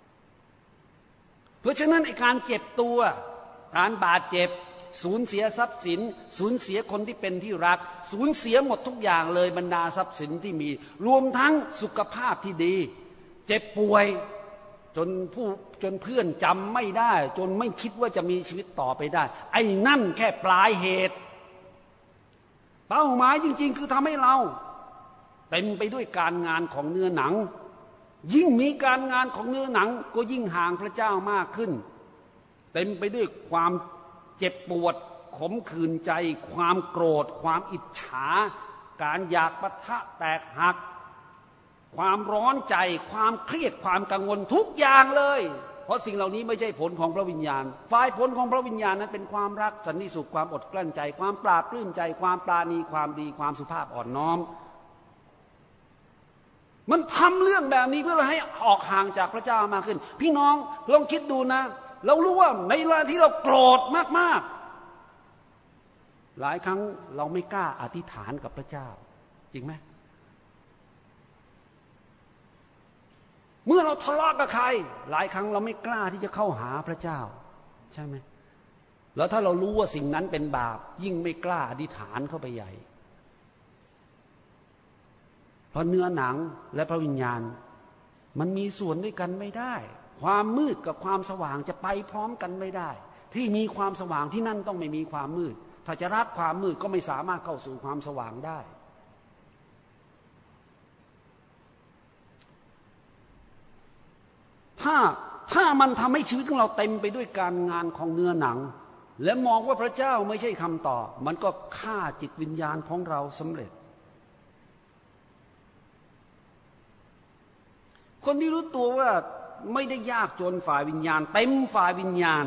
S1: เพราะฉะนั้นไอ้การเจ็บตัวการบาดเจ็บสูญเสียทรัพย์สินสูญเสียคนที่เป็นที่รักสูญเสียหมดทุกอย่างเลยบรรดาทรัพย์สินที่มีรวมทั้งสุขภาพที่ดีเจ็บป่วยจนผู้จนเพื่อนจำไม่ได้จนไม่คิดว่าจะมีชีวิตต่อไปได้ไอ้นั่นแค่ปลายเหตุเป้าหมายจริงๆคือทำให้เราเต็มไปด้วยการงานของเนื้อหนังยิ่งมีการงานของเนื้อหนังก็ยิ่งห่างพระเจ้ามากขึ้นเต็มไปด้วยความเจ็บปวดขมขื่นใจความโกรธความอิจฉาการอยากปะทะแตกหักความร้อนใจความเครียดความกังวลทุกอย่างเลยเพราะสิ่งเหล่านี้ไม่ใช่ผลของพระวิญญาณฝ่ายผลของพระวิญญาณนั้นเป็นความรักสันติสุขความอดกลั้นใจความปราบปลื้มใจความปราณีความดีความสุภาพอ่อนน้อมมันทำเรื่องแบบนี้เพื่อให้ออกห่างจากพระเจ้ามากขึ้นพี่น้องลองคิดดูนะเรารู้ว่าในเวลาที่เราโกรธมากๆหลายครั้งเราไม่กล้าอธิษฐานกับพระเจ้าจริงไหมเมื่อเราทะเลาะกับใครหลายครั้งเราไม่กล้าที่จะเข้าหาพระเจ้าใช่ไหมแล้วถ้าเรารู้ว่าสิ่งนั้นเป็นบาปยิ่งไม่กล้าอธิษฐานเข้าไปใหญ่เพราะเนื้อหนังและพระวิญญาณมันมีส่วนด้วยกันไม่ได้ความมืดกับความสว่างจะไปพร้อมกันไม่ได้ที่มีความสว่างที่นั่นต้องไม่มีความมืดถ้าจะรักความมืดก็ไม่สามารถเข้าสู่ความสว่างได้ถ้าถ้ามันทำให้ชีวิตของเราเต็มไปด้วยการงานของเนื้อหนังและมองว่าพระเจ้าไม่ใช่คำตอบมันก็ฆ่าจิตวิญญาณของเราสำเร็จคนที่รู้ตัวว่าไม่ได้ยากจนฝ่ายวิญญาณเต็มฝ่ายวิญญาณ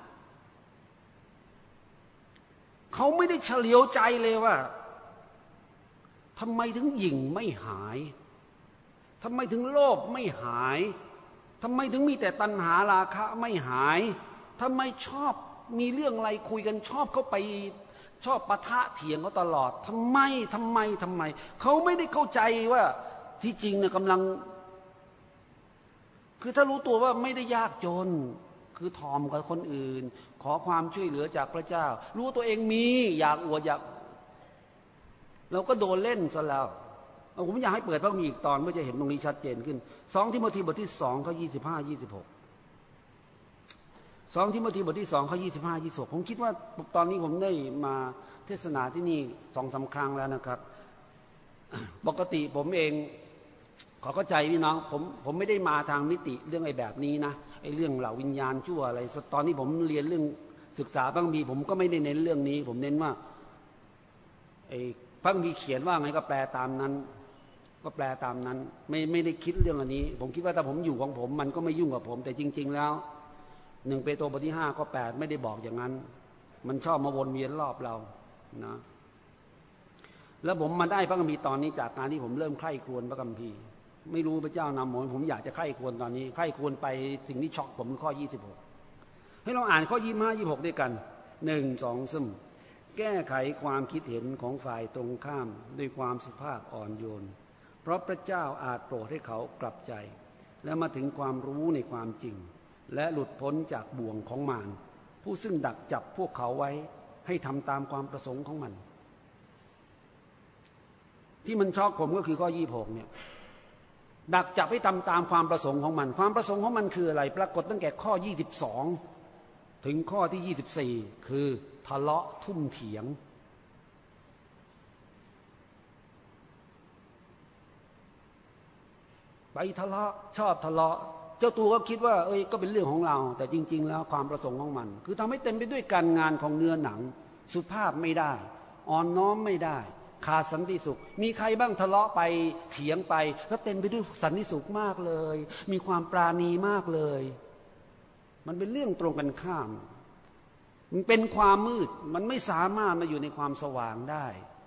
S1: เขาไม่ได้เฉลียวใจเลยว่าทำไมถึงหยิ่งไม่หายทำไมถึงโลภไม่หายทำไมถึงมีแต่ตัณหาราคะไม่หายทำไมชอบมีเรื่องอะไรคุยกันชอบเข้าไปชอบปะทะเถียงเขาตลอดทำไมทำไมทำไมเขาไม่ได้เข้าใจว่าที่จริงเนี่ยกำลังคือถ้ารู้ตัวว่าไม่ได้ยากจนคือทอมกับคนอื่นขอความช่วยเหลือจากพระเจ้ารู้ตัวเองมีอยากอวดอยากเราก็โดนเล่นซะแล้วผมอยากให้เปิดพระคัมภีร์อีกตอนเพื่อจะเห็นตรงนี้ชัดเจนขึ้นสองทิโมธีบทที่สองข้อยี่สิบห้ายี่สิบหกสองทิโมธีบทที่สองข้อยี่สิบห้ายี่สิบหกผมคิดว่าตอนนี้ผมได้มาเทศนาที่นี่สองสามครั้งแล้วนะครับปกติผมเองขอเข้าใจพี่น้องผมผมไม่ได้มาทางมิติเรื่องไอ้แบบนี้นะไอ้เรื่องเหล่าวิญญาณชั่วอะไรตอนนี้ผมเรียนเรื่องศึกษาพระคัมภีร์ผมก็ไม่ได้เน้นเรื่องนี้ผมเน้นว่าไอ้พระคัมภีร์เขียนว่าไงก็แปลตามนั้นก็แปลตามนั้นไม่ไม่ได้คิดเรื่องอันนี้ผมคิดว่าถ้าผมอยู่ของผมมันก็ไม่ยุ่งกับผมแต่จริงๆแล้วหนึ่งเปโตรบทที่ห้าข้อแปดไม่ได้บอกอย่างนั้นมันชอบมาวนเวียนรอบเรานะแล้วผมมาได้พระคัมภีร์ตอนนี้จากการที่ผมเริ่มใคร่ครวญพระคัมภีร์ไม่รู้พระเจ้านำผมผมอยากจะใคร่ครวญตอนนี้ใคร่ครวญไปสิ่งที่ช็อกผมคือข้อยี่สิบหกให้เราอ่านข้อยี่สิบห้ายี่สิบหกด้วยกันหนึ่งสองซึมแก้ไขความคิดเห็นของฝ่ายตรงข้ามด้วยความสุภาพอ่อนโยนเพราะพระเจ้าอาจโปรดให้เขากลับใจและมาถึงความรู้ในความจริงและหลุดพ้นจากบ่วงของมารผู้ซึ่งดักจับพวกเขาไว้ให้ทำตามความประสงค์ของมันที่มันช็อกผมก็คือข้อยี่สิบหกเนี่ยดักจับให้ทำตามความประสงค์ของมันความประสงค์ของมันคืออะไรปรากฏตั้งแต่ข้อยี่สิบสองถึงข้อที่ยี่สิบสี่คือทะเลาะทุ่มเถียงไปทะเลาะชอบทะเลาะเจ้าตัวก็คิดว่าเอ้ยก็เป็นเรื่องของเราแต่จริงๆแล้วความประสงค์ของมันคือทำให้เต็มไปด้วยการงานของเนื้อหนังสุภาพไม่ได้อ่อนน้อมไม่ได้ขาดสันติสุขมีใครบ้างทะเลาะไปเถียงไปแล้วเต็มไปด้วยสันติสุขมากเลยมีความปราณีมากเลยมันเป็นเรื่องตรงกันข้ามมันเป็นความมืดมันไม่สามารถมาอยู่ในความสว่างได้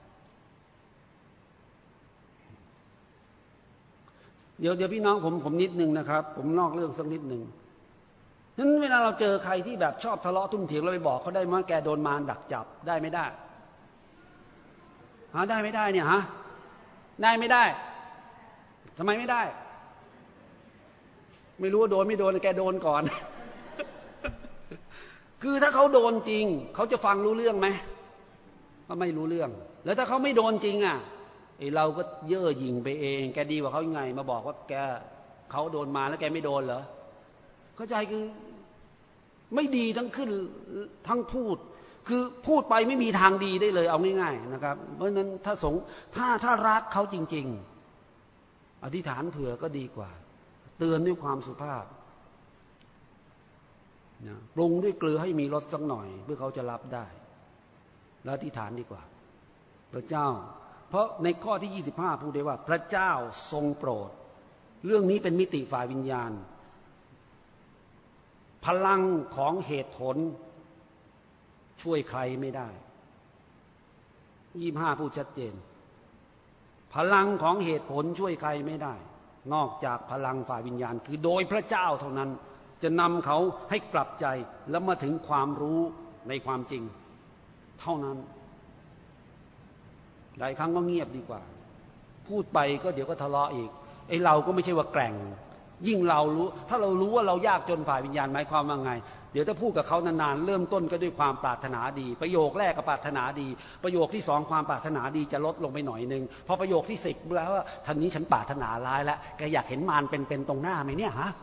S1: เดี๋ยวเดี๋ยวพี่น้องผมผมนิดนึงนะครับผมนอกเรื่องสักนิดนึงนั้นเวลาเราเจอใครที่แบบชอบทะเลาะทุ่มเถียงเราไปบอกเขาได้ว่าแกโดนมารดักจับได้ไม่ได้หาได้ไม่ได้เนี่ยฮะได้ไม่ได้ทำไมไม่ได้ไม่รู้ว่าโดนไม่โดนแกโดนก่อน คือถ้าเขาโดนจริงเขาจะฟังรู้เรื่องไหมก็ไม่รู้เรื่องแล้วถ้าเขาไม่โดนจริงอ่ะไอ้เราก็เย่อหยิ่งไปเองแกดีกว่าเขายังไงมาบอกว่าแกเขาโดนมาแล้วแกไม่โดนเหรอเข้าใจคือไม่ดีทั้งขึ้นทั้งพูดคือพูดไปไม่มีทางดีได้เลยเอาง่ายๆนะครับเพราะฉะนั้นถ้าสงถ้าถ้ารักเขาจริงๆอธิษฐานเผื่อก็ดีกว่าเตือนด้วยความสุภาพนะปรุงด้วยเกลือให้มีรสสักหน่อยเพื่อเขาจะรับได้แล้วอธิษฐานดีกว่าพระเจ้าเพราะในข้อที่ยี่สิบห้าพูดได้ว่าพระเจ้าทรงโปรดเรื่องนี้เป็นมิติฝ่ายวิญญาณพลังของเหตุผลช่วยใครไม่ได้ยี่สิบห้าพูดชัดเจนพลังของเหตุผลช่วยใครไม่ได้นอกจากพลังฝ่ายวิญญาณคือโดยพระเจ้าเท่านั้นจะนำเขาให้กลับใจแล้วมาถึงความรู้ในความจริงเท่านั้นหลายครั้งก็เงียบดีกว่าพูดไปก็เดี๋ยวก็ทะเลาะอีกไอ้เราก็ไม่ใช่ว่าแกร่งยิ่งเรารู้ถ้าเรารู้ว่าเรายากจนฝ่ายวิญญาณหมายความว่าไงเดี๋ยวถ้าพูดกับเขานานๆเริ่มต้นก็ด้วยความปรารถนาดีประโยคแรกก็ปรารถนาดีประโยคที่สองความปรารถนาดีจะลดลงไปหน่อยนึงพอประโยคที่สิบแล้วว่าท่านนี้ฉันปรารถนาร้ายแล้วแกอยากเห็นมารเป็นๆตรงหน้าไหมเนี่ยฮะ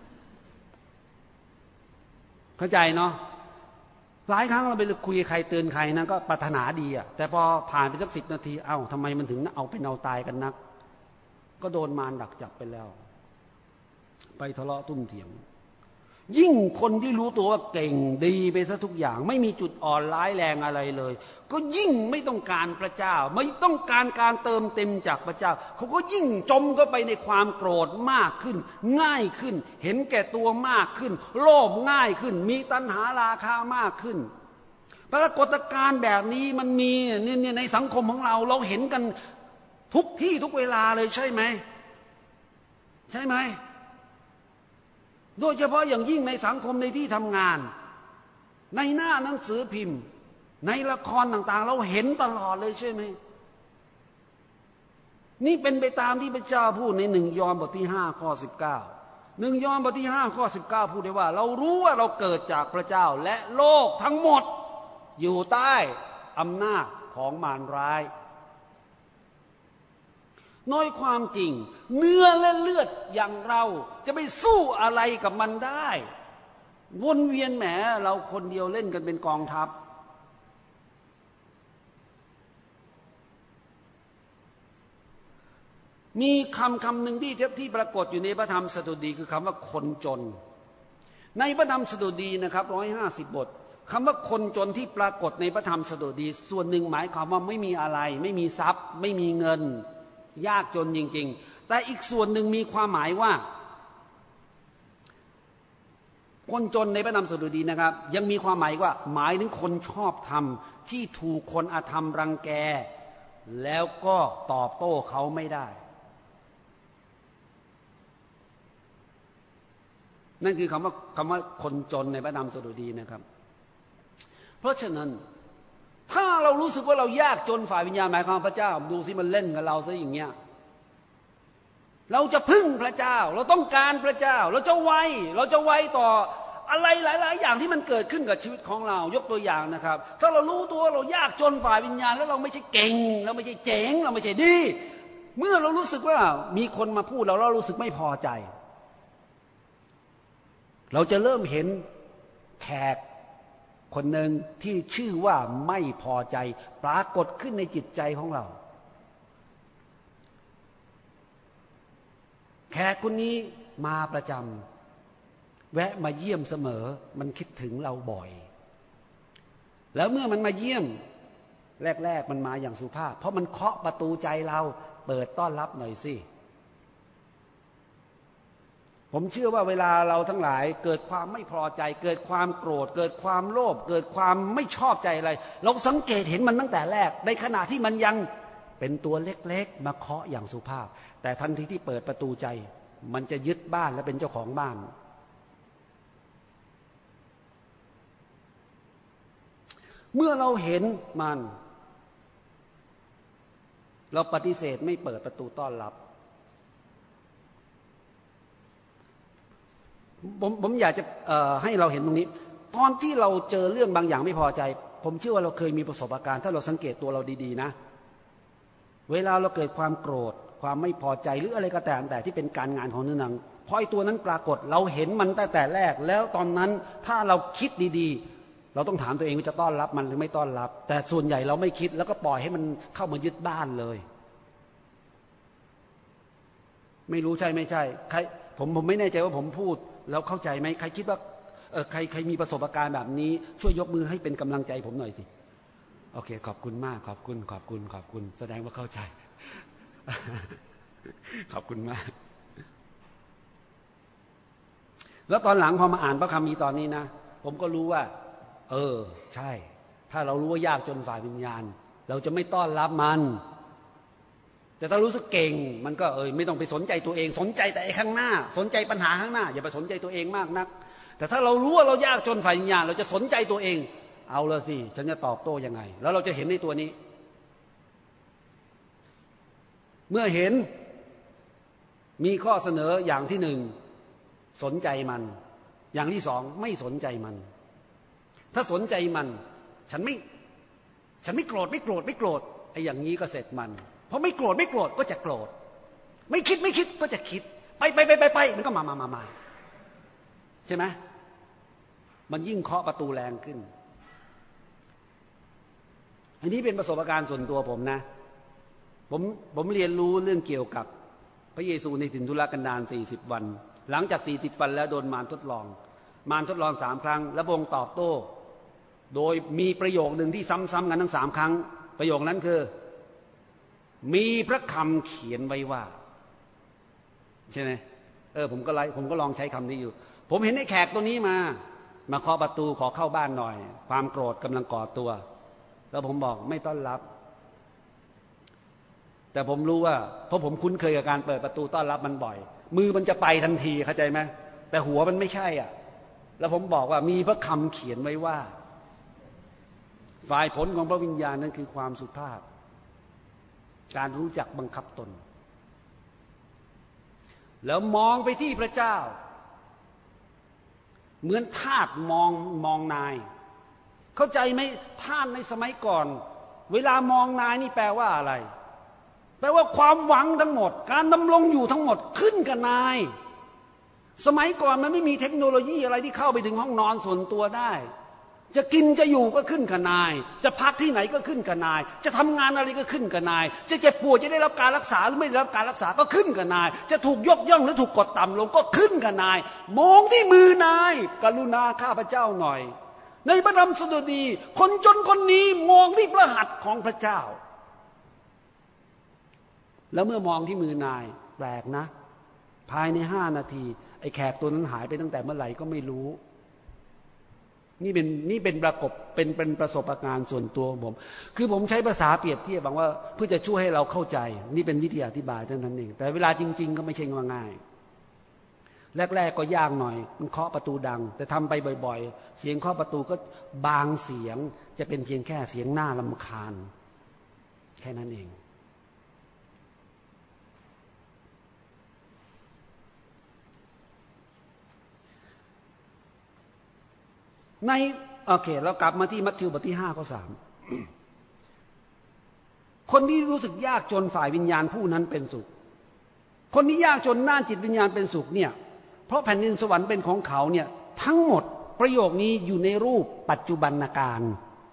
S1: เข้าใจเนาะหลายครั้งเราไปคุยใครเตือนใครนะก็ปรารถนาดีอ่ะแต่พอผ่านไปสักสิบนาทีเอ้าทำไมมันถึงเอาเป็นเอาตายกันนักก็โดนมารดักจับไปแล้วไปทะเลาะตุ้มเถียงยิ่งคนที่รู้ตัวว่าเก่งดีไปซะทุกอย่างไม่มีจุดอ่อนร้ายแรงอะไรเลยก็ยิ่งไม่ต้องการพระเจ้าไม่ต้องการการเติมเต็มจากพระเจ้าเขาก็ยิ่งจมเข้าไปในความโกรธมากขึ้นง่ายขึ้นเห็นแก่ตัวมากขึ้นโลภง่ายขึ้นมีตัณหาราคะมากขึ้นปรากฏการณ์แบบนี้มันมีเนี่ยในสังคมของเราเราเห็นกันทุกที่ทุกเวลาเลยใช่ไหมใช่ไหมโดยเฉพาะอย่างยิ่งในสังคมในที่ทำงานในหน้าหนังสือพิมพ์ในละครต่างๆเราเห็นตลอดเลยใช่ไหมนี่เป็นไปตามที่พระเจ้าพูดในหนึ่งยอห์นบทที่ห้าข้อสิบเก้าหนึ่งยอห์นบทที่ห้าข้อสิบเก้าพูดได้ว่าเรารู้ว่าเราเกิดจากพระเจ้าและโลกทั้งหมดอยู่ใต้อำนาจของมารร้ายน้อยความจริงเนื้อและเลือดอย่างเราจะไปสู้อะไรกับมันได้วนเวียนแหมเราคนเดียวเล่นกันเป็นกองทัพมีคำคำหนึ่งที่ที่ปรากฏอยู่ในพระธรรมสดุดีคือคำว่าคนจนในพระธรรมสดุดีนะครับร้อยห้าสิบบทคำว่าคนจนที่ปรากฏในพระธรรมสดุดีส่วนหนึ่งหมายความว่าไม่มีอะไรไม่มีทรัพย์ไม่มีเงินยากจนจริงๆแต่อีกส่วนหนึ่งมีความหมายว่าคนจนในพระธรรมสดุดีนะครับยังมีความหมายว่าหมายถึงคนชอบธรรมที่ถูกคนอธรรมรังแกแล้วก็ตอบโต้เขาไม่ได้นั่นคือคำว่าคำว่าคนจนในพระธรรมสดุดีนะครับเพราะฉะนั้นถ้าเรารู้สึกว่าเรายากจนฝ่ายวิญญาณหมายความพระเจ้าดูสิมันเล่นกับเราซะอย่างเงี้ยเราจะพึ่งพระเจ้าเราต้องการพระเจ้าเราจะไวเราจะไวต่ออะไรหลายๆอย่างที่มันเกิดขึ้นกับชีวิตของเรายกตัวอย่างนะครับถ้าเรารู้ตัวเรายากจนฝ่ายวิญญาณแล้วเราไม่ใช่เก่งเราไม่ใช่เจ๋งเราไม่ใช่ดีเมื่อเรารู้สึกว่ามีคนมาพูดเราเรารู้สึกไม่พอใจเราจะเริ่มเห็นแขกคนหนึ่งที่ชื่อว่าไม่พอใจปรากฏขึ้นในจิตใจของเราแขกคนนี้มาประจำแวะมาเยี่ยมเสมอมันคิดถึงเราบ่อยแล้วเมื่อมันมาเยี่ยมแรกๆมันมาอย่างสุภาพเพราะมันเคาะประตูใจเราเปิดต้อนรับหน่อยสิผมเชื่อว่าเวลาเราทั้งหลายเกิดความไม่พอใจเกิดความโกรธเกิดความโลภเกิดความไม่ชอบใจอะไรเราสังเกตเห็นมันตั้งแต่แรกในขณะที่มันยังเป็นตัวเล็กๆมาเคาะอย่างสุภาพแต่ทันทีที่เปิดประตูใจมันจะยึดบ้านและเป็นเจ้าของบ้านเมื่อเราเห็นมันเราปฏิเสธไม่เปิดประตูต้อนรับผมผมอยากจะให้เราเห็นตรงนี้ตอนที่เราเจอเรื่องบางอย่างไม่พอใจผมเชื่อว่าเราเคยมีประสบการณ์ถ้าเราสังเกตตัวเราดีๆนะเวลาเราเกิดความโกรธความไม่พอใจหรืออะไรก็ตามแต่ที่เป็นการงานของเนื้อหนังพอไอ้ตัวนั้นปรากฏเราเห็นมันตั้งแต่แรกแล้วตอนนั้นถ้าเราคิดดีๆเราต้องถามตัวเองว่าจะต้อนรับมันหรือไม่ต้อนรับแต่ส่วนใหญ่เราไม่คิดแล้วก็ปล่อยให้มันเข้ามายึดบ้านเลยไม่รู้ใช่ไม่ใช่ใครผมผมไม่แน่ใจว่าผมพูดแล้วเข้าใจไหมใครคิดว่าเออใครใครมีประสบการณ์แบบนี้ช่วยยกมือให้เป็นกำลังใจผมหน่อยสิโอเคขอบคุณมากขอบคุณขอบคุณขอบคุณแสดงว่าเข้าใจ ขอบคุณมากแล้วตอนหลังพอมาอ่านพระคัมภีร์ตอนนี้นะผมก็รู้ว่าเออใช่ถ้าเรารู้ว่ายากจนฝ่ายวิญญาณเราจะไม่ต้อนรับมันแต่ถ้ารู้สึกเก่งมันก็เออไม่ต้องไปสนใจตัวเองสนใจแต่ไอ้ข้างหน้าสนใจปัญหาข้างหน้าอย่าไปสนใจตัวเองมากนักแต่ถ้าเรารู้ว่าเรายากจนฝ่ายวิญญาณเราจะสนใจตัวเองเอาละสิฉันจะตอบโต้ยังไงแล้วเราจะเห็นในตัวนี้เมื่อเห็นมีข้อเสนออย่างที่หนึ่งสนใจมันอย่างที่สองไม่สนใจมันถ้าสนใจมันฉันไม่ฉันไม่โกรธไม่โกรธไม่โกรธไอ้อย่างนี้ก็เสร็จมันเพราะไม่โกรธไม่โกรธก็จะโกรธไม่คิดไม่คิดก็จะคิดไปไปไปไปไปมันก็มามามามาใช่ไหมมันยิ่งเคาะประตูแรงขึ้นอันนี้เป็นประสบการณ์ส่วนตัวผมนะผมผมเรียนรู้เรื่องเกี่ยวกับพระเยซูในถิ่นทุรกันดารสี่สิบวันหลังจากสี่สิบวันแล้วโดนมารทดลองมารทดลองสามครั้งแล้วพระองค์ตอบโต้โดยมีประโยคหนึ่งที่ซ้ำๆกันทั้งสามครั้งประโยคนั้นคือมีพระคำเขียนไว้ว่าใช่ไหมเออผมก็ไลผมก็ลองใช้คำนี้อยู่ผมเห็นไอ้แขกตัวนี้มามาเคาะประตูขอเข้าบ้านหน่อยความโกรธกำลังก่อตัวแล้วผมบอกไม่ต้อนรับแต่ผมรู้ว่าเพราะผมคุ้นเคยกับการเปิดประตูต้อนรับมันบ่อยมือมันจะไปทันทีเข้าใจไหมแต่หัวมันไม่ใช่อ่ะแล้วผมบอกว่ามีพระคำเขียนไว้ว่าฝ่ายผลของพระวิญญาณนั้นคือความสุภาพการรู้จักบังคับตนแล้วมองไปที่พระเจ้าเหมือนทาสมองมองนายเข้าใจไหมทาสในสมัยก่อนเวลามองนายนี่แปลว่าอะไรแปลว่าความหวังทั้งหมดการดำรงอยู่ทั้งหมดขึ้นกับนายสมัยก่อนมันไม่มีเทคโนโลยีอะไรที่เข้าไปถึงห้องนอนส่วนตัวได้จะกินจะอยู่ก็ขึ้นกับนายจะพักที่ไหนก็ขึ้นกับนายจะทำงานอะไรก็ขึ้นกับนายจะเจ็บป่วยจะได้รับการรักษาหรือไม่ได้รับการรักษาก็ขึ้นกับนายจะถูกยกย่องหรือถูกกดต่ำลงก็ขึ้นกับนายมองที่มือนายกรุณาข้าพเจ้าหน่อยในพระธรรมสดุดีคนจนคนนี้มองที่พระหัตถ์ของพระเจ้าแล้วเมื่อมองที่มือนายแปลกนะภายในห้านาทีไอ้แขกตัวนั้นหายไปตั้งแต่เมื่อไหร่ก็ไม่รู้นี่เป็นนี่เป็นประกบเป็นเป็นประสบการณ์ส่วนตัวของผมคือผมใช้ภาษาเปรียบเทียบบอกว่าเพื่อจะช่วยให้เราเข้าใจนี่เป็นวิธีอธิบายเท่านั้นเองแต่เวลาจริงๆก็ไม่ใช่ง่ายแรกๆก็ยากหน่อยมันเคาะประตูดังแต่ทำไปบ่อยๆเสียงเคาะประตูก็บางเสียงจะเป็นเพียงแค่เสียงหน้ารำคาญแค่นั้นเองในโอเคเรากลับมาที่มัทธิวบทที่ห้าข้อสามคนที่รู้สึกยากจนฝ่ายวิญญาณผู้นั้นเป็นสุขคนที่ยากจนด้านจิตวิญญาณเป็นสุขเนี่ยเพราะแผ่นดินสวรรค์เป็นของเขาเนี่ยทั้งหมดประโยคนี้อยู่ในรูปปัจจุบันการ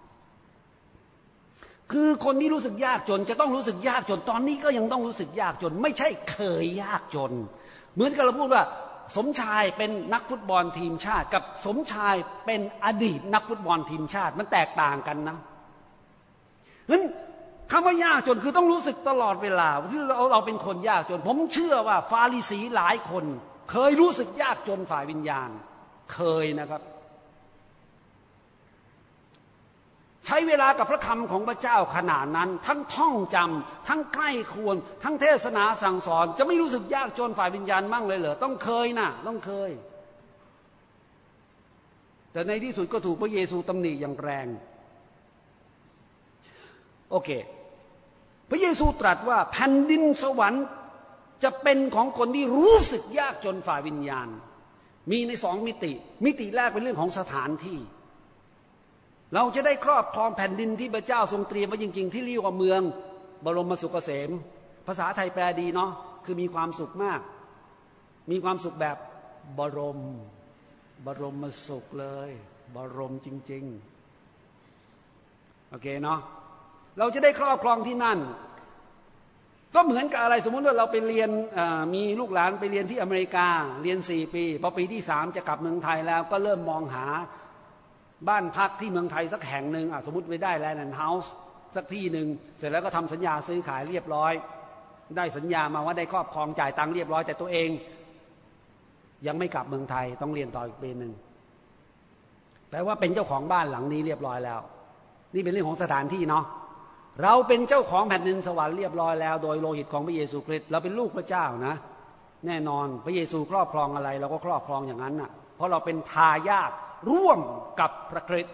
S1: คือคนที่รู้สึกยากจนจะต้องรู้สึกยากจนตอนนี้ก็ยังต้องรู้สึกยากจนไม่ใช่เคยยากจนเหมือนกับเราพูดว่าสมชายเป็นนักฟุตบอลทีมชาติกับสมชายเป็นอดีตนักฟุตบอลทีมชาติมันแตกต่างกันนะฉะนั้นคำว่ายากจนคือต้องรู้สึกตลอดเวลาที่เราเราเป็นคนยากจนผมเชื่อว่าฟาริสีหลายคนเคยรู้สึกยากจนฝ่ายวิญญาณเคยนะครับใช้เวลากับพระคำของพระเจ้าขนาดนั้นทั้งท่องจำทั้งใกล้ควรทั้งเทศนาสั่งสอนจะไม่รู้สึกยากจนฝ่ายวิญญาณมั่งเลยเหรอต้องเคยนะต้องเคยแต่ในที่สุดก็ถูกพระเยซูตำหนิอย่างแรงโอเคพระเยซูตรัสว่าแผ่นดินสวรรค์จะเป็นของคนที่รู้สึกยากจนฝ่ายวิญญาณมีในสองมิติมิติแรกเป็นเรื่องของสถานที่เราจะได้ครอบครองแผ่นดินที่พระเจ้าทรงเตรียมไว้จริงๆที่เรียกว่าเมืองบรมสุขเกษมภาษาไทยแปลดีเนาะคือมีความสุขมากมีความสุขแบบบรมบรมสุขเลยบรมจริงๆโอเคเนาะเราจะได้ครอบครองที่นั่นก็เหมือนกับอะไรสมมุติว่าเราไปเรียนมีลูกหลานไปเรียนที่อเมริกาเรียนสี่ปีพอปีที่สามจะกลับเมืองไทยแล้วก็เริ่มมองหาบ้านพักที่เมืองไทยสักแห่งหนึ่งสมมติไปได้แลนด์เฮาส์สักที่หนึ่งเสร็จแล้วก็ทำสัญญาซื้อขายเรียบร้อยได้สัญญามาว่าได้ครอบครองจ่ายตังค์เรียบร้อยแต่ตัวเองยังไม่กลับเมืองไทยต้องเรียนต่ออีกปีหนึ่งแต่ว่าเป็นเจ้าของบ้านหลังนี้เรียบร้อยแล้วนี่เป็นเรื่องของสถานที่เนาะเราเป็นเจ้าของแผ่นดินสวรรค์เรียบร้อยแล้วโดยโลหิตของพระเยซูคริสต์เราเป็นลูกพระเจ้านะแน่นอนพระเยซูครอบครองอะไรเราก็ครอบครองอย่างนั้นน่ะเพราะเราเป็นทายาทร่วมกับพระคริสต์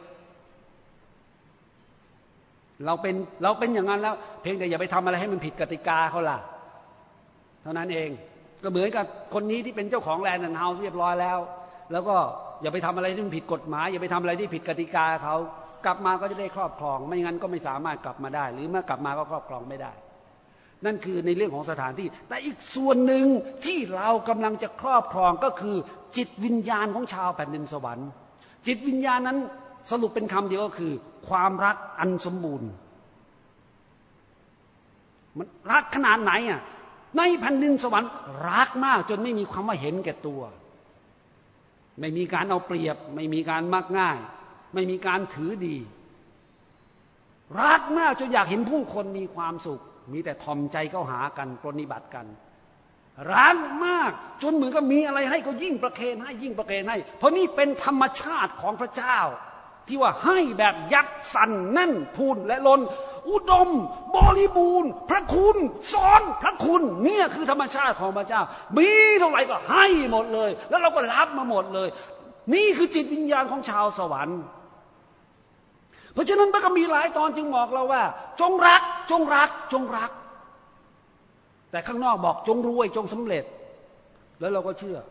S1: เราเป็นเราเป็นอย่างนั้นแล้วเพียงแต่อย่าไปทำอะไรให้มันผิดกติกาเขาล่ะเท่านั้นเองก็เหมือนกับคนนี้ที่เป็นเจ้าของแลนด์แอนด์เฮาส์เรียบร้อยแล้วแล้วก็อย่าไปทำอะไรที่มันผิดกฎหมายอย่าไปทำอะไรที่ผิดกติกาเขากลับมาก็จะได้ครอบครองไม่งั้นก็ไม่สามารถกลับมาได้หรือเมื่อกลับมาก็ครอบครองไม่ได้นั่นคือในเรื่องของสถานที่แต่อีกส่วนหนึ่งที่เรากำลังจะครอบครองก็คือจิตวิญญาณของชาวแผ่นดินสวรรค์จิตวิญญาณนั้นสรุปเป็นคำเดียวก็คือความรักอันสมบูรณ์มันรักขนาดไหนอ่ะในแผ่นดินสวรรค์รักมากจนไม่มีความว่าเห็นแก่ตัวไม่มีการเอาเปรียบไม่มีการมักง่ายไม่มีการถือดีรักมากจนอยากเห็นผู้คนมีความสุขมีแต่ทอมใจเข้าหากันปรนนิบัติกันรักมากจนเหมือนกับมีอะไรให้ก็ยิ่งประเคนให้ยิ่งประเคนให้เพราะนี่เป็นธรรมชาติของพระเจ้าที่ว่าให้แบบยัดสันแน่นพูนและล้นอุดมบริบูรณ์พระคุณซ้อนพระคุณเนี่ยคือธรรมชาติของพระเจ้ามีเท่าไหร่ก็ให้หมดเลยแล้วเราก็รับมาหมดเลยนี่คือจิตวิญญาณของชาวสวรรค์เพราะฉะนั้นพระคัมภีร์หลายตอนจึงบอกเราว่าจงรักจงรักจงรักแต่ข้างนอกบอกจงรวยจงสำเร็จแล้วเราก็เชื่อ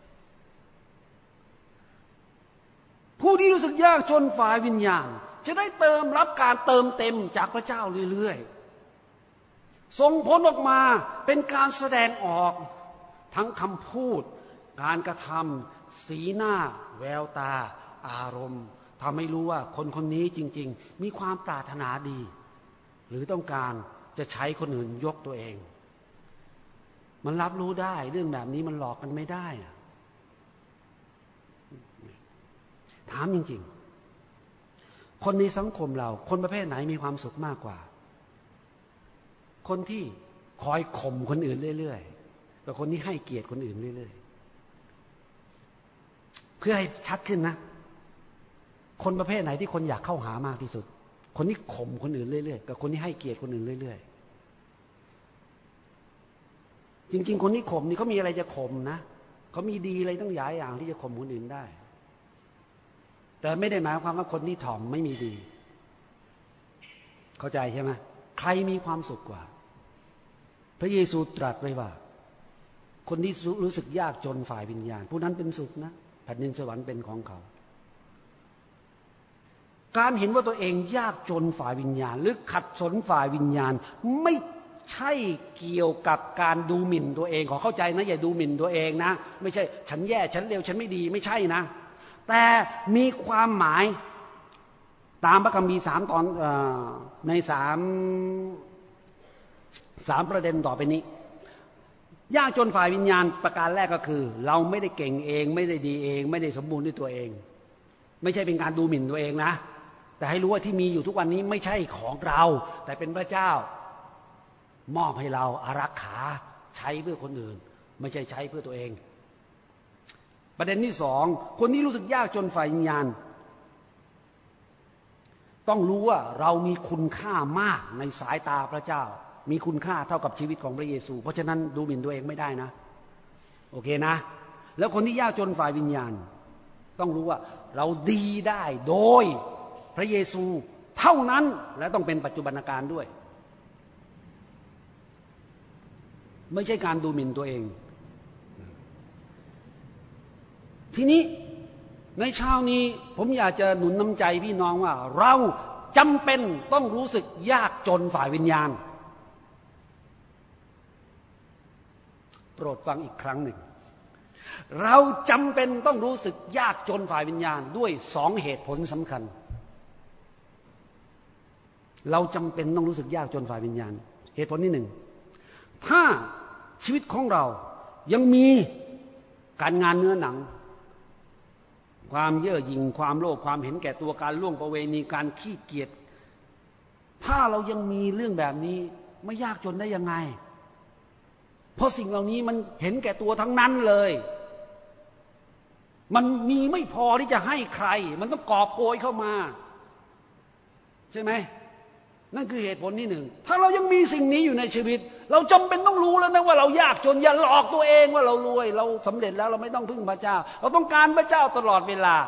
S1: ผู้ที่รู้สึกยากจนฝ่ายวิญญาณจะได้เติมรับการเติมเต็มจากพระเจ้าเรื่อยๆส่งผลออกมาเป็นการแสดงออกทั้งคำพูดการกระทำสีหน้าแววตาอารมณ์ทำให้รู้ว่าคนคนนี้จริงๆมีความปรารถนาดีหรือต้องการจะใช้คนอื่นยกตัวเองมันรับรู้ได้เรื่องแบบนี้มันหลอกกันไม่ได้ถามจริงๆคนในสังคมเราคนประเภทไหนมีความสุขมากกว่าคนที่คอยข่มคนอื่นเรื่อยๆกับคนที่ให้เกียรติคนอื่นเรื่อยๆเพื่อให้ชัดขึ้นนะคนประเภทไหนที่คนอยากเข้าหามากที่สุดคนที่ข่มคนอื่นเรื่อยๆกับคนที่ให้เกียรติคนอื่นเรื่อยๆจริงๆคนที่ข่มนี่เขามีอะไรจะข่มนะเขามีดีอะไรตั้งหลายอย่างที่จะข่มคนอื่นได้แต่ไม่ได้หมายความว่าคนที่ถ่อมไม่มีดีเข้าใจใช่ไหมใครมีความสุขกว่าพระเยซูตรัสไว้ว่าคนที่รู้สึกยากจนฝ่ายวิญญาณผู้นั้นเป็นสุขนะแผ่นดินสวรรค์เป็นของเขาการเห็นว่าตัวเองยากจนฝ่ายวิญญาณหรือขัดสนฝ่ายวิญญาณไม่ใช่เกี่ยวกับการดูหมิ่นตัวเองขอเข้าใจนะอย่าดูหมิ่นตัวเองนะไม่ใช่ฉันแย่ฉันเลวฉันไม่ดีไม่ใช่นะแต่มีความหมายตามพระคัมภีร์สามตอนในสามสามประเด็นต่อไปนี้ยากจนฝ่ายวิญญาณประการแรกก็คือเราไม่ได้เก่งเองไม่ได้ดีเองไม่ได้สมบูรณ์ด้วยตัวเองไม่ใช่เป็นการดูหมิ่นตัวเองนะแต่ให้รู้ว่าที่มีอยู่ทุกวันนี้ไม่ใช่ของเราแต่เป็นพระเจ้ามอบให้เราอารักขาใช้เพื่อคนอื่นไม่ใช่ใช้เพื่อตัวเองประเด็นที่สองคนที่รู้สึกยากจนฝ่ายวิญญาณต้องรู้ว่าเรามีคุณค่ามากในสายตาพระเจ้ามีคุณค่าเท่ากับชีวิตของพระเยซูเพราะฉะนั้นดูหมิ่นตัวเองไม่ได้นะโอเคนะแล้วคนที่ยากจนฝ่ายวิญญาณต้องรู้ว่าเราดีได้โดยพระเยซูเท่านั้นและต้องเป็นปัจจุบันการด้วยไม่ใช่การดูหมิ่นตัวเองทีนี้ในเช้านี้ผมอยากจะหนุนน้ำใจพี่น้องว่าเราจำเป็นต้องรู้สึกยากจนฝ่ายวิญญาณโปรดฟังอีกครั้งหนึ่งเราจำเป็นต้องรู้สึกยากจนฝ่ายวิญญาณด้วยสองเหตุผลสำคัญเราจำเป็นต้องรู้สึกยากจนฝ่ายวิญญาณเหตุผลที่หนึ่งถ้าชีวิตของเรายังมีการงานเนื้อหนังความเย่อหยิ่งความโลภความเห็นแก่ตัวการล่วงประเวณีการขี้เกียจถ้าเรายังมีเรื่องแบบนี้ไม่ยากจนได้ยังไงเพราะสิ่งเหล่านี้มันเห็นแก่ตัวทั้งนั้นเลยมันมีไม่พอที่จะให้ใครมันต้องกอบโกยเข้ามาใช่ไหมนั่นคือเหตุผลที่หนึ่งถ้าเรายังมีสิ่งนี้อยู่ในชีวิตเราจำเป็นต้องรู้แล้วนะว่าเรายากจนอย่าหลอกตัวเองว่าเรารวยเราสำเร็จแล้วเราไม่ต้องพึ่งพระเจ้าเราต้องการพระเจ้าตลอดเวลา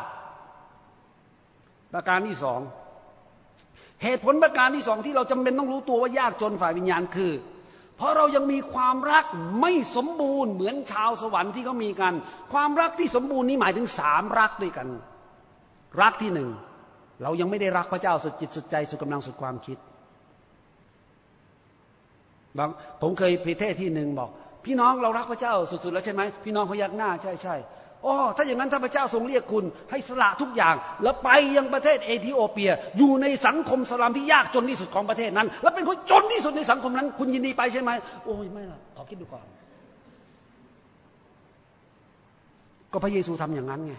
S1: ประการที่สองเหตุผลประการที่สองที่เราจำเป็นต้องรู้ตัวว่ายากจนฝ่ายวิญญาณคือเพราะเรายังมีความรักไม่สมบูรณ์เหมือนชาวสวรรค์ที่เขามีกันความรักที่สมบูรณ์นี้หมายถึงสามรักด้วยกันรักที่หนึ่งเรายังไม่ได้รักพระเจ้าสุดจิตสุดใจสุดกำลังสุดความคิดบางผมเคยไปเทศที่หนึ่งบอกพี่น้องเรารักพระเจ้าสุดๆแล้วใช่ไหมพี่น้องพยักหน้าใช่ใช่อ๋อถ้าอย่างนั้นถ้าพระเจ้าทรงเรียกคุณให้สละทุกอย่างแล้วไปยังประเทศเอธิโอเปียอยู่ในสังคมสลัมที่ยากจนที่สุดของประเทศนั้นแล้วเป็นคนจนที่สุดในสังคมนั้นคุณยินดีไปใช่ไหมโอ้ยไม่ล่ะขอคิดดูก่อนก็พระเยซูทำอย่างนั้นไง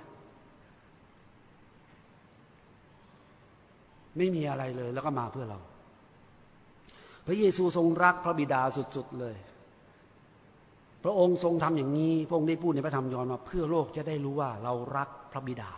S1: ไม่มีอะไรเลยแล้วก็มาเพื่อเราพระเยซูทรงรักพระบิดาสุดๆเลยพระองค์ทรงทำอย่างนี้พระองค์ได้พูดในพระธรรมยอห์นว่าเพื่อโลกจะได้รู้ว่าเรารักพระบิดา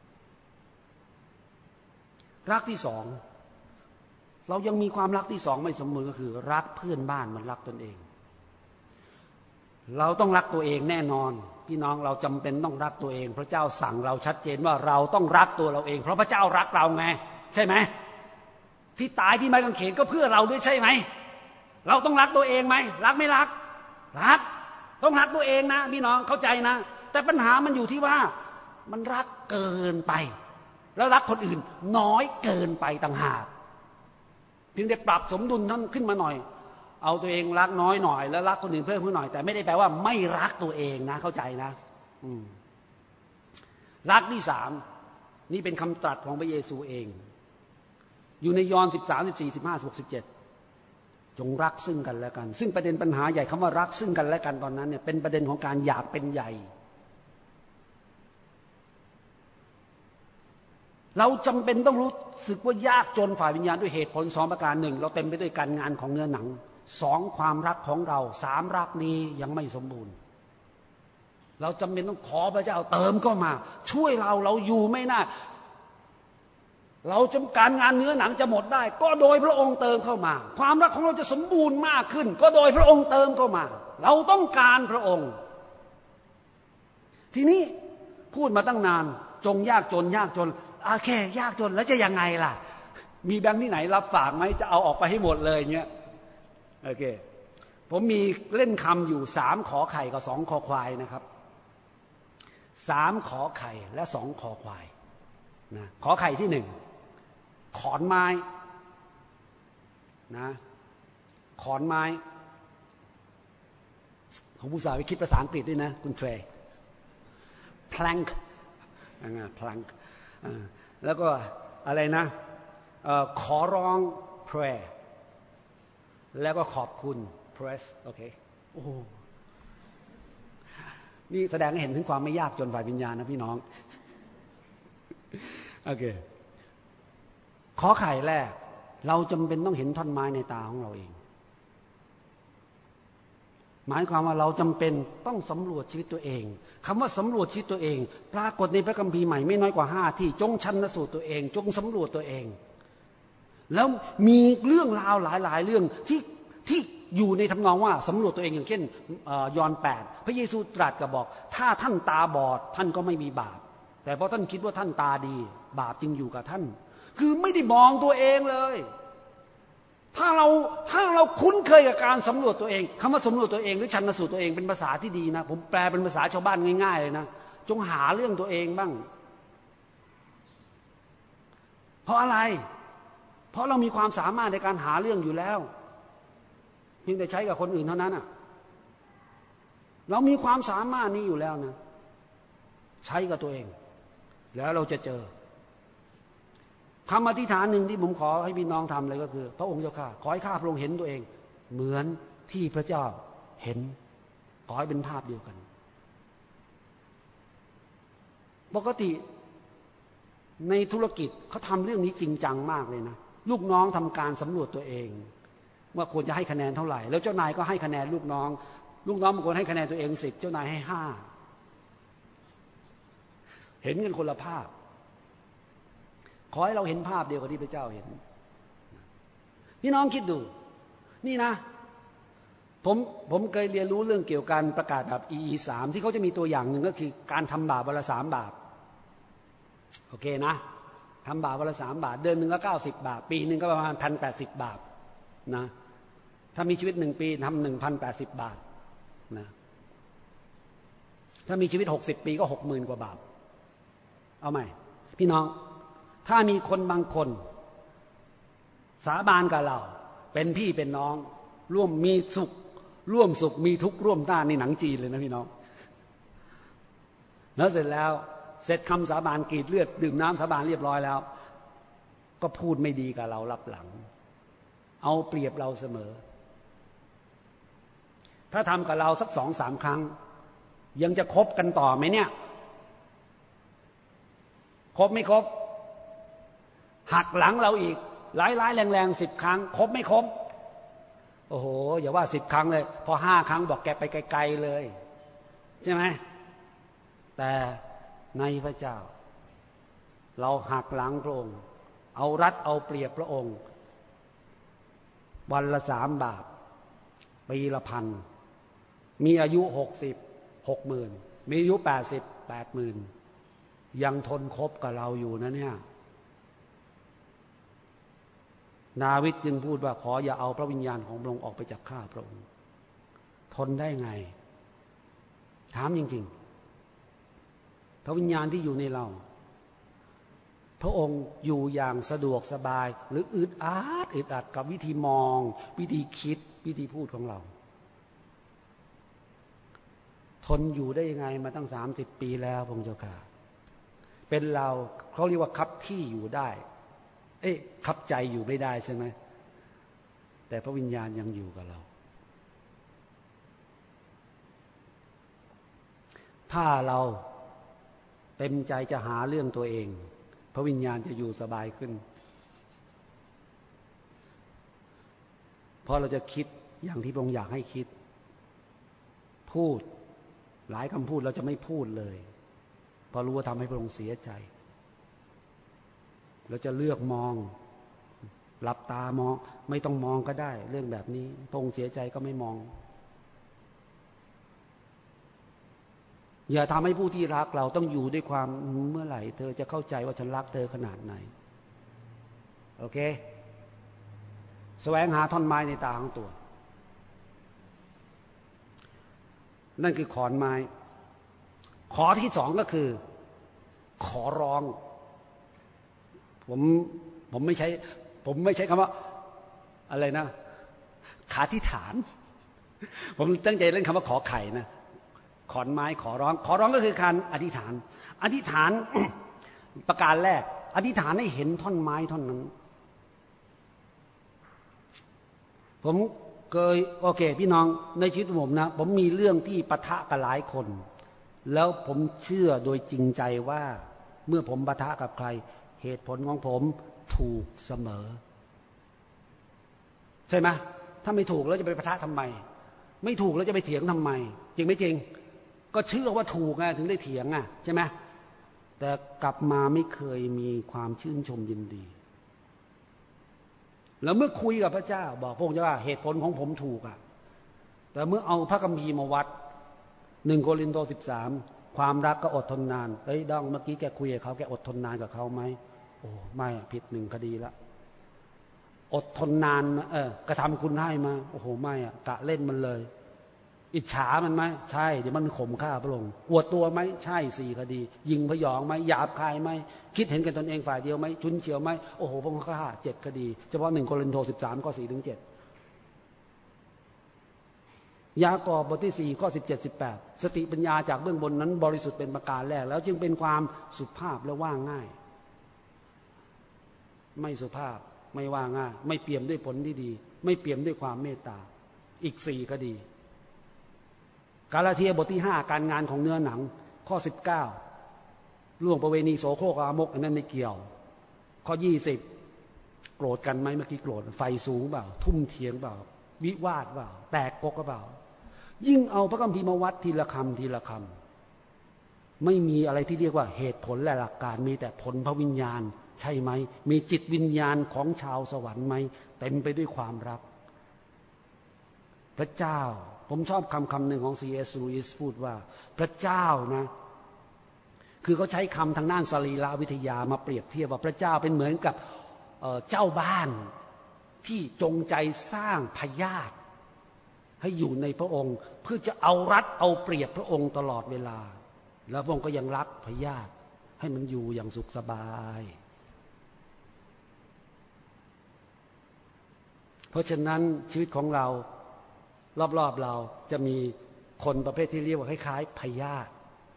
S1: รักที่สองเรายังมีความรักที่สองไม่สมบูรณ์ก็คือรักเพื่อนบ้านเหมือนรักตนเองเราต้องรักตัวเองแน่นอนพี่น้องเราจำเป็นต้องรักตัวเองพระเจ้าสั่งเราชัดเจนว่าเราต้องรักตัวเราเองเพราะพระเจ้ารักเราไงใช่ไหมที่ตายที่ไม้กางเขนก็เพื่อเราด้วยใช่ไหมเราต้องรักตัวเองไหมรักไม่รักรักต้องรักตัวเองนะพี่น้องเข้าใจนะแต่ปัญหามันอยู่ที่ว่ามันรักเกินไปแล้วรักคนอื่นน้อยเกินไปต่างหากเพียงแต่ปรับสมดุลท่านขึ้นมาหน่อยเอาตัวเองรักน้อยหน่อยแล้วรักคนอื่นเพิ่มขึ้นหน่อยแต่ไม่ได้แปลว่าไม่รักตัวเองนะเข้าใจนะอืมรักที่สามนี่เป็นคำตรัสของพระเยซูเองอยู่ในยอห์นสิบสามสิบสี่สิบห้าสิบหกสิบเจ็ดจงรักซึ่งกันและกันซึ่งประเด็นปัญหาใหญ่คำว่ารักซึ่งกันและกันตอนนั้นเนี่ยเป็นประเด็นของการอยากเป็นใหญ่เราจำเป็นต้องรู้สึกว่ายากจนฝ่ายวิญญาณด้วยเหตุผลสองประการหนึ่งเราเต็มไปด้วยการงานของเนื้อหนังสองความรักของเราสามรักนี้ยังไม่สมบูรณ์เราจำเป็นต้องขอพระเจ้าเติมเข้ามาช่วยเราเราอยู่ไม่น่าเราจำการงานเนื้อหนังจะหมดได้ก็โดยพระองค์เติมเข้ามาความรักของเราจะสมบูรณ์มากขึ้นก็โดยพระองค์เติมเข้ามาเราต้องการพระองค์ทีนี้พูดมาตั้งนานจงยากจนยากจนโอเคยากจนแล้วจะยังไงล่ะมีแบงค์ที่ไหนรับฝากไหมจะเอาออกไปให้หมดเลยเงี้ยโอเคผมมีเล่นคำอยู่สามขอไข่กับสองคอควายนะครับสามขอไข่และสองคอควายนะขอไข่ที่หนึ่งขอนไม้นะขอนไม้ผมผู้สาวไปคิดภาษาอังกฤษด้วยนะคุณเทรย์ plank อ่า plank อ่าแล้วก็อะไรนะเอ่อขอร้อง prayer แล้วก็ขอบคุณ press โอเคโอ้นี่แสดงให้เห็นถึงความไม่ยากจนฝ่ายวิญญาณนะพี่น้องโอเคขอไข่แรกเราจำเป็นต้องเห็นท่อนไม้ในตาของเราเองหมายความว่าเราจำเป็นต้องสำรวจชีวิตตัวเองคำว่าสำรวจชีวิตตัวเองปรากฏในพระคัมภีร์ใหม่ไม่น้อยกว่าห้าที่จงชันสูตรตัวเองจงสำรวจตัวเองแล้วมีเรื่องราวหลายๆเรื่องที่ที่อยู่ในทำนองว่าสำรวจตัวเองอย่างเช่นยอห์นแปดพระเยซูตรัสกับบอกถ้าท่านตาบอดท่านก็ไม่มีบาปแต่เพราะท่านคิดว่าท่านตาดีบาปจึงอยู่กับท่านคือไม่ได้มองตัวเองเลยถ้าเราถ้าเราคุ้นเคยกับการสำรวจตัวเองคำว่าสำรวจตัวเองหรือชันสูตรตัวเองเป็นภาษาที่ดีนะผมแปลเป็นภาษาชาวบ้านง่ายๆเลยนะจงหาเรื่องตัวเองบ้างเพราะอะไรเพราะเรามีความสามารถในการหาเรื่องอยู่แล้วเพียงแต่ใช้กับคนอื่นเท่านั้นอ่ะเรามีความสามารถนี้อยู่แล้วนะใช้กับตัวเองแล้วเราจะเจอคำอธิษฐานหนึ่งที่ผมขอให้พี่น้องทำเลยก็คือพระองค์เจ้าข้าขอให้ข้าพระองค์เห็นตัวเองเหมือนที่พระเจ้าเห็นขอให้เป็นภาพเดียวกันปกติในธุรกิจเขาทำเรื่องนี้จริงจังมากเลยนะลูกน้องทำการสำรวจตัวเองว่าควรจะให้คะแนนเท่าไหร่แล้วเจ้านายก็ให้คะแนนลูกน้องลูกน้องบางคนให้คะแนนตัวเองสิบเจ้านายให้ห้าเห็นกันคนละภาพขอให้เราเห็นภาพเดียวกับที่พระเจ้าเห็นพี่น้องคิดดูนี่นะผมผมเคยเรียนรู้เรื่องเกี่ยวกับการประกาศแบบ อี อี สาม ที่เขาจะมีตัวอย่างหนึ่งก็คือการทำบาปวันละสามบาปโอเคนะทำบาปวันละสามบาทเดือนหนึ่งก็เก้าสิบบาทปีหนึ่งก็ประมาณพันแปดสิบบาทนะถ้ามีชีวิตหนึ่งปีทำหนึ่งพันแปดสิบบาทนะถ้ามีชีวิตหกสิบปีก็หกหมื่นกว่าบาทเอาไหมพี่น้องถ้ามีคนบางคนสาบานกับเราเป็นพี่เป็นน้องร่วมมีสุขร่วมสุขมีทุกข์ร่วมต้านในหนังจีนเลยนะพี่น้องแล้วเสร็จแล้วเสร็จคำสาบานกรีดเลือดดื่มน้ำสาบานเรียบร้อยแล้วก็พูดไม่ดีกับเรารับหลังเอาเปรียบเราเสมอถ้าทำกับเราสักสองสามครั้งยังจะคบกันต่อไหมเนี่ยคบไม่คบหักหลังเราอีกหลายๆแรงๆสิบครั้งคบไม่คบโอ้โหอย่าว่าสิบครั้งเลยพอห้าครั้งบอกแกไปไกลๆเลยใช่ไหมแต่ในพระเจ้าเราหักหลังพระองค์เอารัดเอาเปรียบพระองค์วันละสามบาทปีละพันมีอายุหกสิบหกหมื่นมีอายุแปดสิบแปดหมื่นยังทนคบกับเราอยู่นะเนี่ยดาวิดจึงพูดว่าขออย่าเอาพระวิญญาณของพระองค์ออกไปจากข้าพระองค์ทนได้ไงถามจริงๆพระวิญญาณที่อยู่ในเราพระองค์อยู่อย่างสะดวกสบายหรืออึดอัดอึดอัดกับวิธีมองวิธีคิดวิธีพูดของเราทนอยู่ได้ยังไงมาตั้งสามสิบปีแล้วพระองค์เจ้าค่ะเป็นเราเขาเรียกว่าคับที่อยู่ได้เอ๊ะคับใจอยู่ไม่ได้ใช่ไหมแต่พระวิญญาณยังอยู่กับเราถ้าเราเต็มใจจะหาเรื่องตัวเองพระวิญญาณจะอยู่สบายขึ้นเพราะเราจะคิดอย่างที่พระองค์อยากให้คิดพูดหลายคำพูดเราจะไม่พูดเลยเพราะรู้ว่าทำให้พระองค์เสียใจเราจะเลือกมองหลับตามองไม่ต้องมองก็ได้เรื่องแบบนี้พระองค์เสียใจก็ไม่มองอย่าทำให้ผู้ที่รักเราต้องอยู่ด้วยความเมื่อไหร่เธอจะเข้าใจว่าฉันรักเธอขนาดไหนโอเคแสวงหาท่อนไม้ในตาของตัวนั่นคือขอนไม้ขอที่สองก็คือขอร้องผมผมไม่ใช้ผมไม่ใช้คำว่าอะไรนะขาที่ฐานผมตั้งใจเล่นคำว่าขอไข่นะขอนไม้ขอร้องขอร้องก็คือการอธิษฐานอธิษฐาน ประการแรกอธิษฐานให้เห็นท่อนไม้ท่อนนั้นผมเคยโอเคพี่น้องในชีวิตผมนะผมมีเรื่องที่ปะทะกับหลายคนแล้วผมเชื่อโดยจริงใจว่าเมื่อผมปะทะกับใครเหตุผลของผมถูกเสมอใช่ไหมถ้าไม่ถูกแล้วจะไปปะทะทำไมไม่ถูกแล้วจะไปเถียงทำไมจริงไม่จริงก็เชื่อว่าถูกไงถึงได้เถียงอ่ะใช่ไหมแต่กลับมาไม่เคยมีความชื่นชมยินดีแล้วเมื่อคุยกับพระเจ้าบอกพระองค์ว่าเหตุผลของผมถูกอ่ะแต่เมื่อเอาพระคัมภีร์มาวัดหนึ่งโครินธ์สิบสามความรักก็อดทนนานเอ้ยดองเมื่อกี้แกคุยกับเขาแกอดทนนานกับเขาไหมโอ้ไม่ผิดหนึ่งคดีละอดทนนานเออกระทำคุณให้มาโอ้โหไม่อ่ะกะเล่นมันเลยอิจฉามันไหมใช่เดี๋ยวมันข่มฆ่าพระองค์อวดตัวไหมใช่สี่คดียิงพยองไหมหยาบคายไหมคิดเห็นกันตนเองฝ่ายเดียวไหมชุนเฉียวไหมโอ้โหพระองค์ฆ่าเจ็ดคดีเฉพาะหนึ่งโครินธ์สิบสามข้อสี่ถึงเจ็ดยากอบบทที่สี่ข้อสิบเจ็ดสิบแปดสติปัญญาจากเบื้องบนนั้นบริสุทธิ์เป็นประการแรกแล้วจึงเป็นความสุภาพและว่าง่ายไม่สุภาพไม่ว่าง่ายไม่เปี่ยมด้วยผลที่ดีไม่เปี่ยมด้วยความเมตตาอีกสี่คดีกาลาเทียบทที่ห้าการงานของเนื้อหนังข้อสิบเก้าล่วงประเวณีโสโครกอามกอันนั้นไม่เกี่ยวข้อยี่สิบโกรธกันไหมเมื่อกี้โกรธไฟสูงเปล่าทุ่มเถียงเปล่าวิวาทเปล่าแตกกกเปล่ายิ่งเอาพระคัมภีร์มาวัดทีละคำทีละคำไม่มีอะไรที่เรียกว่าเหตุผลและหลักการมีแต่ผลพระวิญญาณใช่ไหมมีจิตวิญญาณของชาวสวรรค์ไหมเต็มไปด้วยความรักพระเจ้าผมชอบคำคำหนึ่งของ ซี เอส Lewis พูดว่าพระเจ้านะคือเขาใช้คำทางด้านสรีรวิทยามาเปรียบเทียบว่าพระเจ้าเป็นเหมือนกับเจ้าบ้านที่จงใจสร้างพยาธิให้อยู่ในพระองค์เพื่อจะเอารัดเอาเปรียบพระองค์ตลอดเวลาแล้วพระองค์ก็ยังรักพยาธิให้มันอยู่อย่างสุขสบายเพราะฉะนั้นชีวิตของเรารอบๆเราจะมีคนประเภทที่เรียกว่าคล้ายๆพยาธิ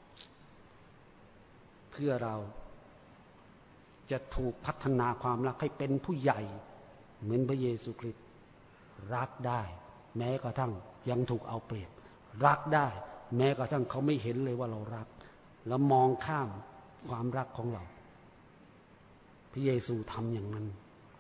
S1: เพื่อเราจะถูกพัฒนาความรักให้เป็นผู้ใหญ่เหมือนพระเยซูคริสต์รักได้แม้กระทั่งยังถูกเอาเปรียบรักได้แม้กระทั่งเขาไม่เห็นเลยว่าเรารักแล้วมองข้ามความรักของเราพระเยซูทำอย่างนั้น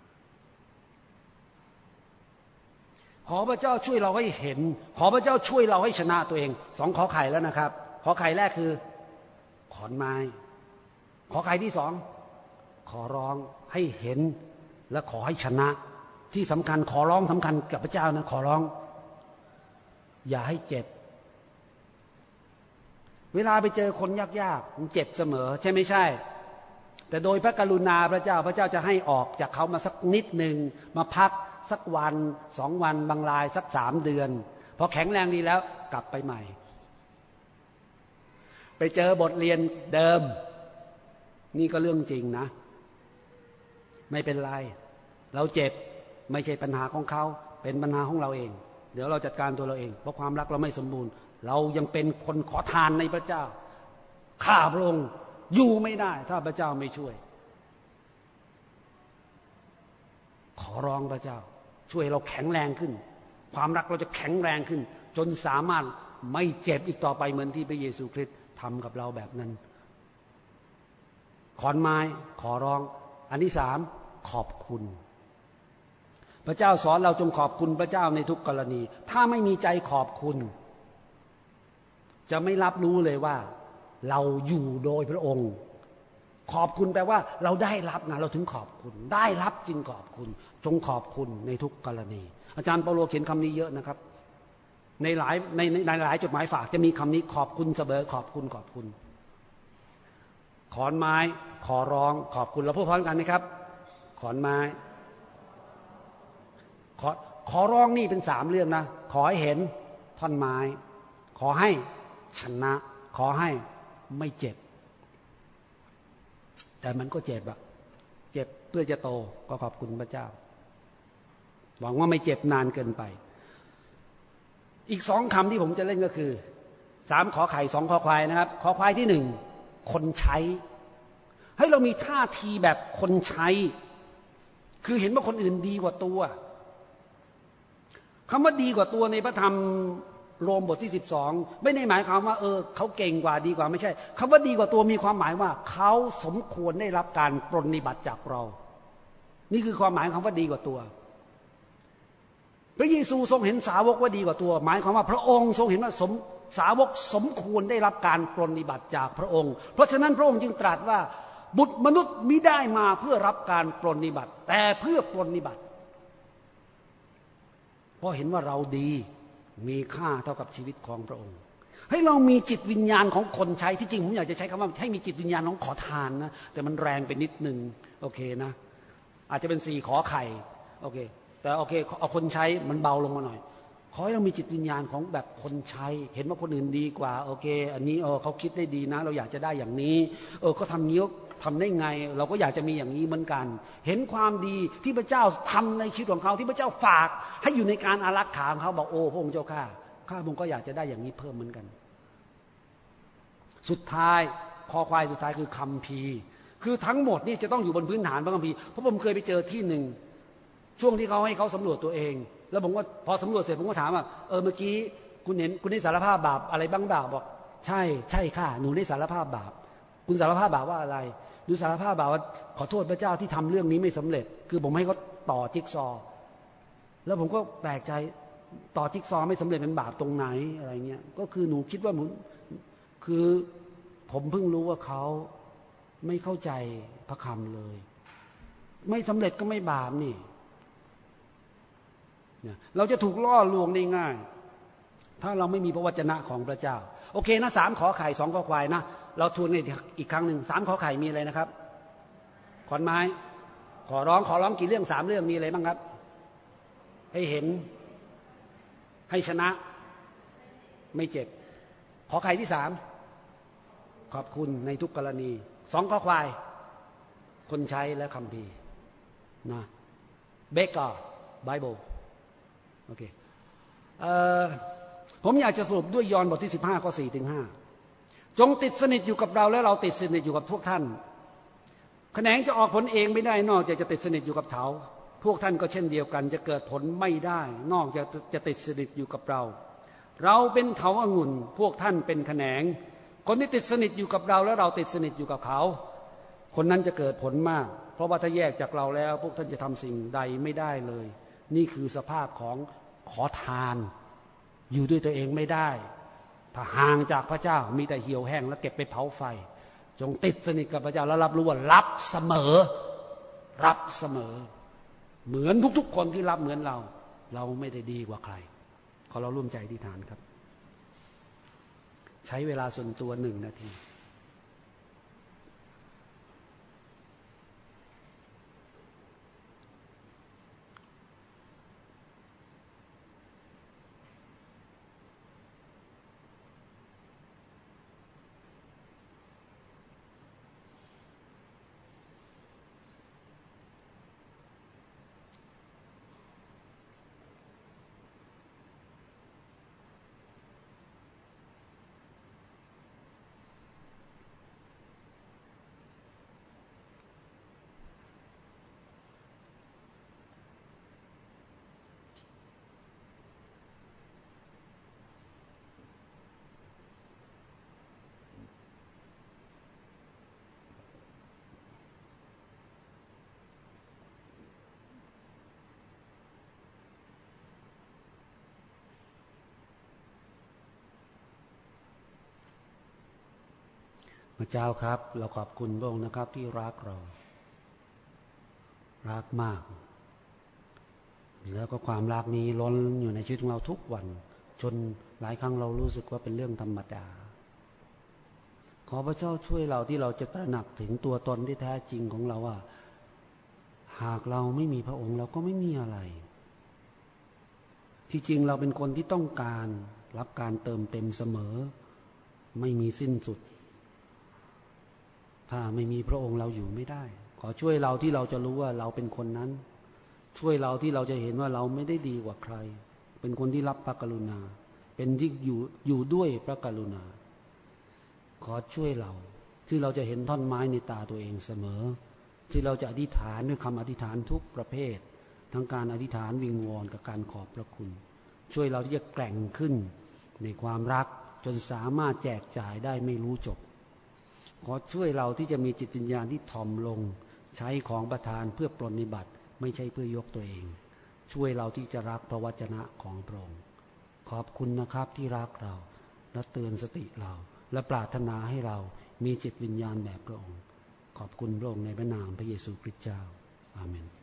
S1: ขอพระเจ้าช่วยเราให้เห็นขอพระเจ้าช่วยเราให้ชนะตัวเองสองขอไข่แล้วนะครับขอไข่แรกคือขอนไม้ขอไข่ที่สองขอร้องให้เห็นและขอให้ชนะที่สำคัญขอร้องสำคัญกับพระเจ้านะขอร้องอย่าให้เจ็บเวลาไปเจอคนยากๆมันเจ็บเสมอใช่ไม่ใช่แต่โดยพระกรุณาพระเจ้าพระเจ้าจะให้ออกจากเขามาสักนิดหนึ่งมาพักสักวันสองวันบางรายสักสามเดือนพอแข็งแรงดีแล้วกลับไปใหม่ไปเจอบทเรียนเดิมนี่ก็เรื่องจริงนะไม่เป็นไรเราเจ็บไม่ใช่ปัญหาของเขาเป็นปัญหาของเราเองเดี๋ยวเราจัดการตัวเราเองเพราะความรักเราไม่สมบูรณ์เรายังเป็นคนขอทานในพระเจ้าข้าพระองค์อยู่ไม่ได้ถ้าพระเจ้าไม่ช่วยขอร้องพระเจ้าช่วยเราแข็งแรงขึ้นความรักเราจะแข็งแรงขึ้นจนสามารถไม่เจ็บอีกต่อไปเหมือนที่พระเยซูคริสต์ทำกับเราแบบนั้นขอนไม้ขอร้องอันที่สามขอบคุณพระเจ้าสอนเราจงขอบคุณพระเจ้าในทุกกรณีถ้าไม่มีใจขอบคุณจะไม่รับรู้เลยว่าเราอยู่โดยพระองค์ขอบคุณแปลว่าเราได้รับนะเราถึงขอบคุณได้รับจึงขอบคุณจงขอบคุณในทุกกรณีอาจารย์เปาโลเขียนคำนี้เยอะนะครับในหลายในในหลายจดหมายฝากจะมีคำนี้ขอบคุณเสมอขอบคุณขอบคุณขอนไม้ขอร้องขอบคุณเราพูดพร้อมกันไหมครับขอนไม้ขอขอร้องนี่เป็นสามเรื่องนะขอให้เห็นท่อนไม้ขอให้ชนะขอให้ไม่เจ็บแต่มันก็เจ็บอะเจ็บเพื่อจะโตก็ขอบคุณพระเจ้าหวังว่าไม่เจ็บนานเกินไปอีกสองคำที่ผมจะเล่นก็คือสามขอไข่สองขอควายนะครับขอควายที่หนึ่งคนใช้ให้เรามีท่าทีแบบคนใช้คือเห็นว่าคนอื่นดีกว่าตัวคำว่าดีกว่าตัวในพระธรรมโรมบทที่สิบสองไม่ได้หมายความว่าเออเขาเก่งกว่าดีกว่าไม่ใช่คำว่าดีกว่าตัวมีความหมายว่าเขาสมควรได้รับการปรนนิบัติจากเรานี่คือความหมายของคำว่าดีกว่าตัวพระเยซูทรงเห็นสาวกว่าดีกว่าตัวหมายความว่าพระองค์ทรงเห็นว่าสมสาวกสมควรได้รับการปรนนิบัติจากพระองค์เพราะฉะนั้นพระองค์จึงตรัสว่าบุตรมนุษย์มิได้มาเพื่อรับการปรนนิบัติแต่เพื่อปรนนิบัติเพราะเห็นว่าเราดีมีค่าเท่ากับชีวิตของพระองค์ให้เรามีจิตวิญญาณของคนใช้ที่จริงผมอยากจะใช้คำว่าให้มีจิตวิญญาณของขอทานนะแต่มันแรงไปนิดนึงโอเคนะอาจจะเป็นสี่ขอไข่โอเคแต่โอเคเอาคนใช้มันเบาลงมาหน่อยขอให้เรามีจิตวิญญาณของแบบคนใช้เห็นว่าคนอื่นดีกว่าโอเคอันนี้เออเขาคิดได้ดีนะเราอยากจะได้อย่างนี้เออเขาทำนี้ทำได้ไงเราก็อยากจะมีอย่างนี้เหมือนกันเห็นความดีที่พระเจ้าทำในชีวิตของเขาที่พระเจ้าฝากให้อยู่ในการอารักขาของเขาบอกโอ้พระองค์เจ้าข้าข้าพระองค์ก็อยากจะได้อย่างนี้เพิ่มเหมือนกันสุดท้ายคอควายสุดท้ายคือคัมภีร์คือทั้งหมดนี่จะต้องอยู่บนพื้นฐานพระคัมภีร์เพราะผมเคยไปเจอที่หนึ่งช่วงที่เขาให้เขาสำรวจตัวเองแล้วผมก็พอสำรวจเสร็จผมก็ถามว่าเออเมื่อกี้คุณเห็นคุณได้สารภาพบาปอะไรบ้างเปล่าบอกใช่ใช่ค่ะหนูได้สารภาพบาปคุณสารภาพบาปว่าอะไรดูสารภาพบาปว่าขอโทษพระเจ้าที่ทำเรื่องนี้ไม่สำเร็จคือผมให้เขาต่อจิ๊กซอแล้วผมก็แปลกใจต่อจิ๊กซอไม่สำเร็จเป็นบาปตรงไหนอะไรเงี้ยก็คือหนูคิดว่าหนูคือผมเพิ่งรู้ว่าเขาไม่เข้าใจพระคำเลยไม่สำเร็จก็ไม่บาปนี่เราจะถูกล่อลวงได้ง่ายถ้าเราไม่มีพระวจนะของพระเจ้าโอเคนะสามขอไข่สองขอควายนะเราทวนอีกครั้งหนึ่งสามขอไข่มีอะไรนะครับขอนไม้ขอร้องขอร้องกี่เรื่องสามเรื่องมีอะไรบ้างครับให้เห็นให้ชนะไม่เจ็บขอไข่ที่สามขอบคุณในทุกกรณีสองขอควายคนใช้และคัมภีร์นะเบเกอร์ไบเบิลโอเคเอ่อผมอยากจะสรุปด้วยยอห์นบทที่สิบห้าข้อสี่ถึงห้าจงติดสนิทอยู่กับเราและเราติดสนิทอยู่กับพวกท่านแขนงจะออกผลเองไม่ได้นอกจากจะติดสนิทอยู่กับเถาพวกท่านก็เช่นเดียวกันจะเกิดผลไม่ได้นอกจากจะติดสนิทอยู่กับเราเราเป็นเถาองุ่นพวกท่านเป็นแขนงคนที่ติดสนิทอยู่กับเราและเราติดสนิทอยู่กับเขาคนนั้นจะเกิดผลมากเพราะว่าถ้าแยกจากเราแล้วพวกท่านจะทำสิ่งใดไม่ได้เลยนี่คือสภาพของขอทานอยู่ด้วยตัวเองไม่ได้ถ้าห่างจากพระเจ้ามีแต่เหี่ยวแห้งแล้วเก็บไปเผาไฟจงติดสนิทกับพระเจ้าแล้วรับรู้ว่ารับเสมอรับเสมอเหมือนทุกๆคนที่รับเหมือนเราเราไม่ได้ดีกว่าใครขอเราร่วมใจอธิษฐานครับใช้เวลาส่วนตัวหนึ่งนาทีพระเจ้าครับเราขอบคุณพระองค์นะครับที่รักเรารักมากแล้วก็ความรักนี้ล้นอยู่ในชีวิตของเราทุกวันจนหลายครั้งเรารู้สึกว่าเป็นเรื่องธรรมดาขอพระเจ้าช่วยเราที่เราจะตระหนักถึงตัวตนที่แท้จริงของเราว่าหากเราไม่มีพระองค์เราก็ไม่มีอะไรที่จริงเราเป็นคนที่ต้องการรับการเติมเต็มเสมอไม่มีสิ้นสุดถ้าไม่มีพระองค์เราอยู่ไม่ได้ขอช่วยเราที่เราจะรู้ว่าเราเป็นคนนั้นช่วยเราที่เราจะเห็นว่าเราไม่ได้ดีกว่าใครเป็นคนที่รับพระกรุณาเป็นที่อยู่อยู่ด้วยพระกรุณาขอช่วยเราที่เราจะเห็นท่อนไม้ในตาตัวเองเสมอที่เราจะอธิษฐานด้วยคำอธิษฐานทุกประเภททั้งการอธิษฐานวิงวอนกับการขอบพระคุณช่วยเราที่จะแกร่งขึ้นในความรักจนสามารถแจกจ่ายได้ไม่รู้จบขอช่วยเราที่จะมีจิตวิญญาณที่ถ่อมลงใช้ของประทานเพื่อปรนนิบัติไม่ใช่เพื่อยกตัวเองช่วยเราที่จะรักพระวจนะของพระองค์ขอบคุณนะครับที่รักเราและเตือนสติเราและปรารถนาให้เรามีจิตวิญญาณแบบพระองค์ขอบคุณพระองค์ในพระนามพระเยซูคริสต์เจ้าอาเมน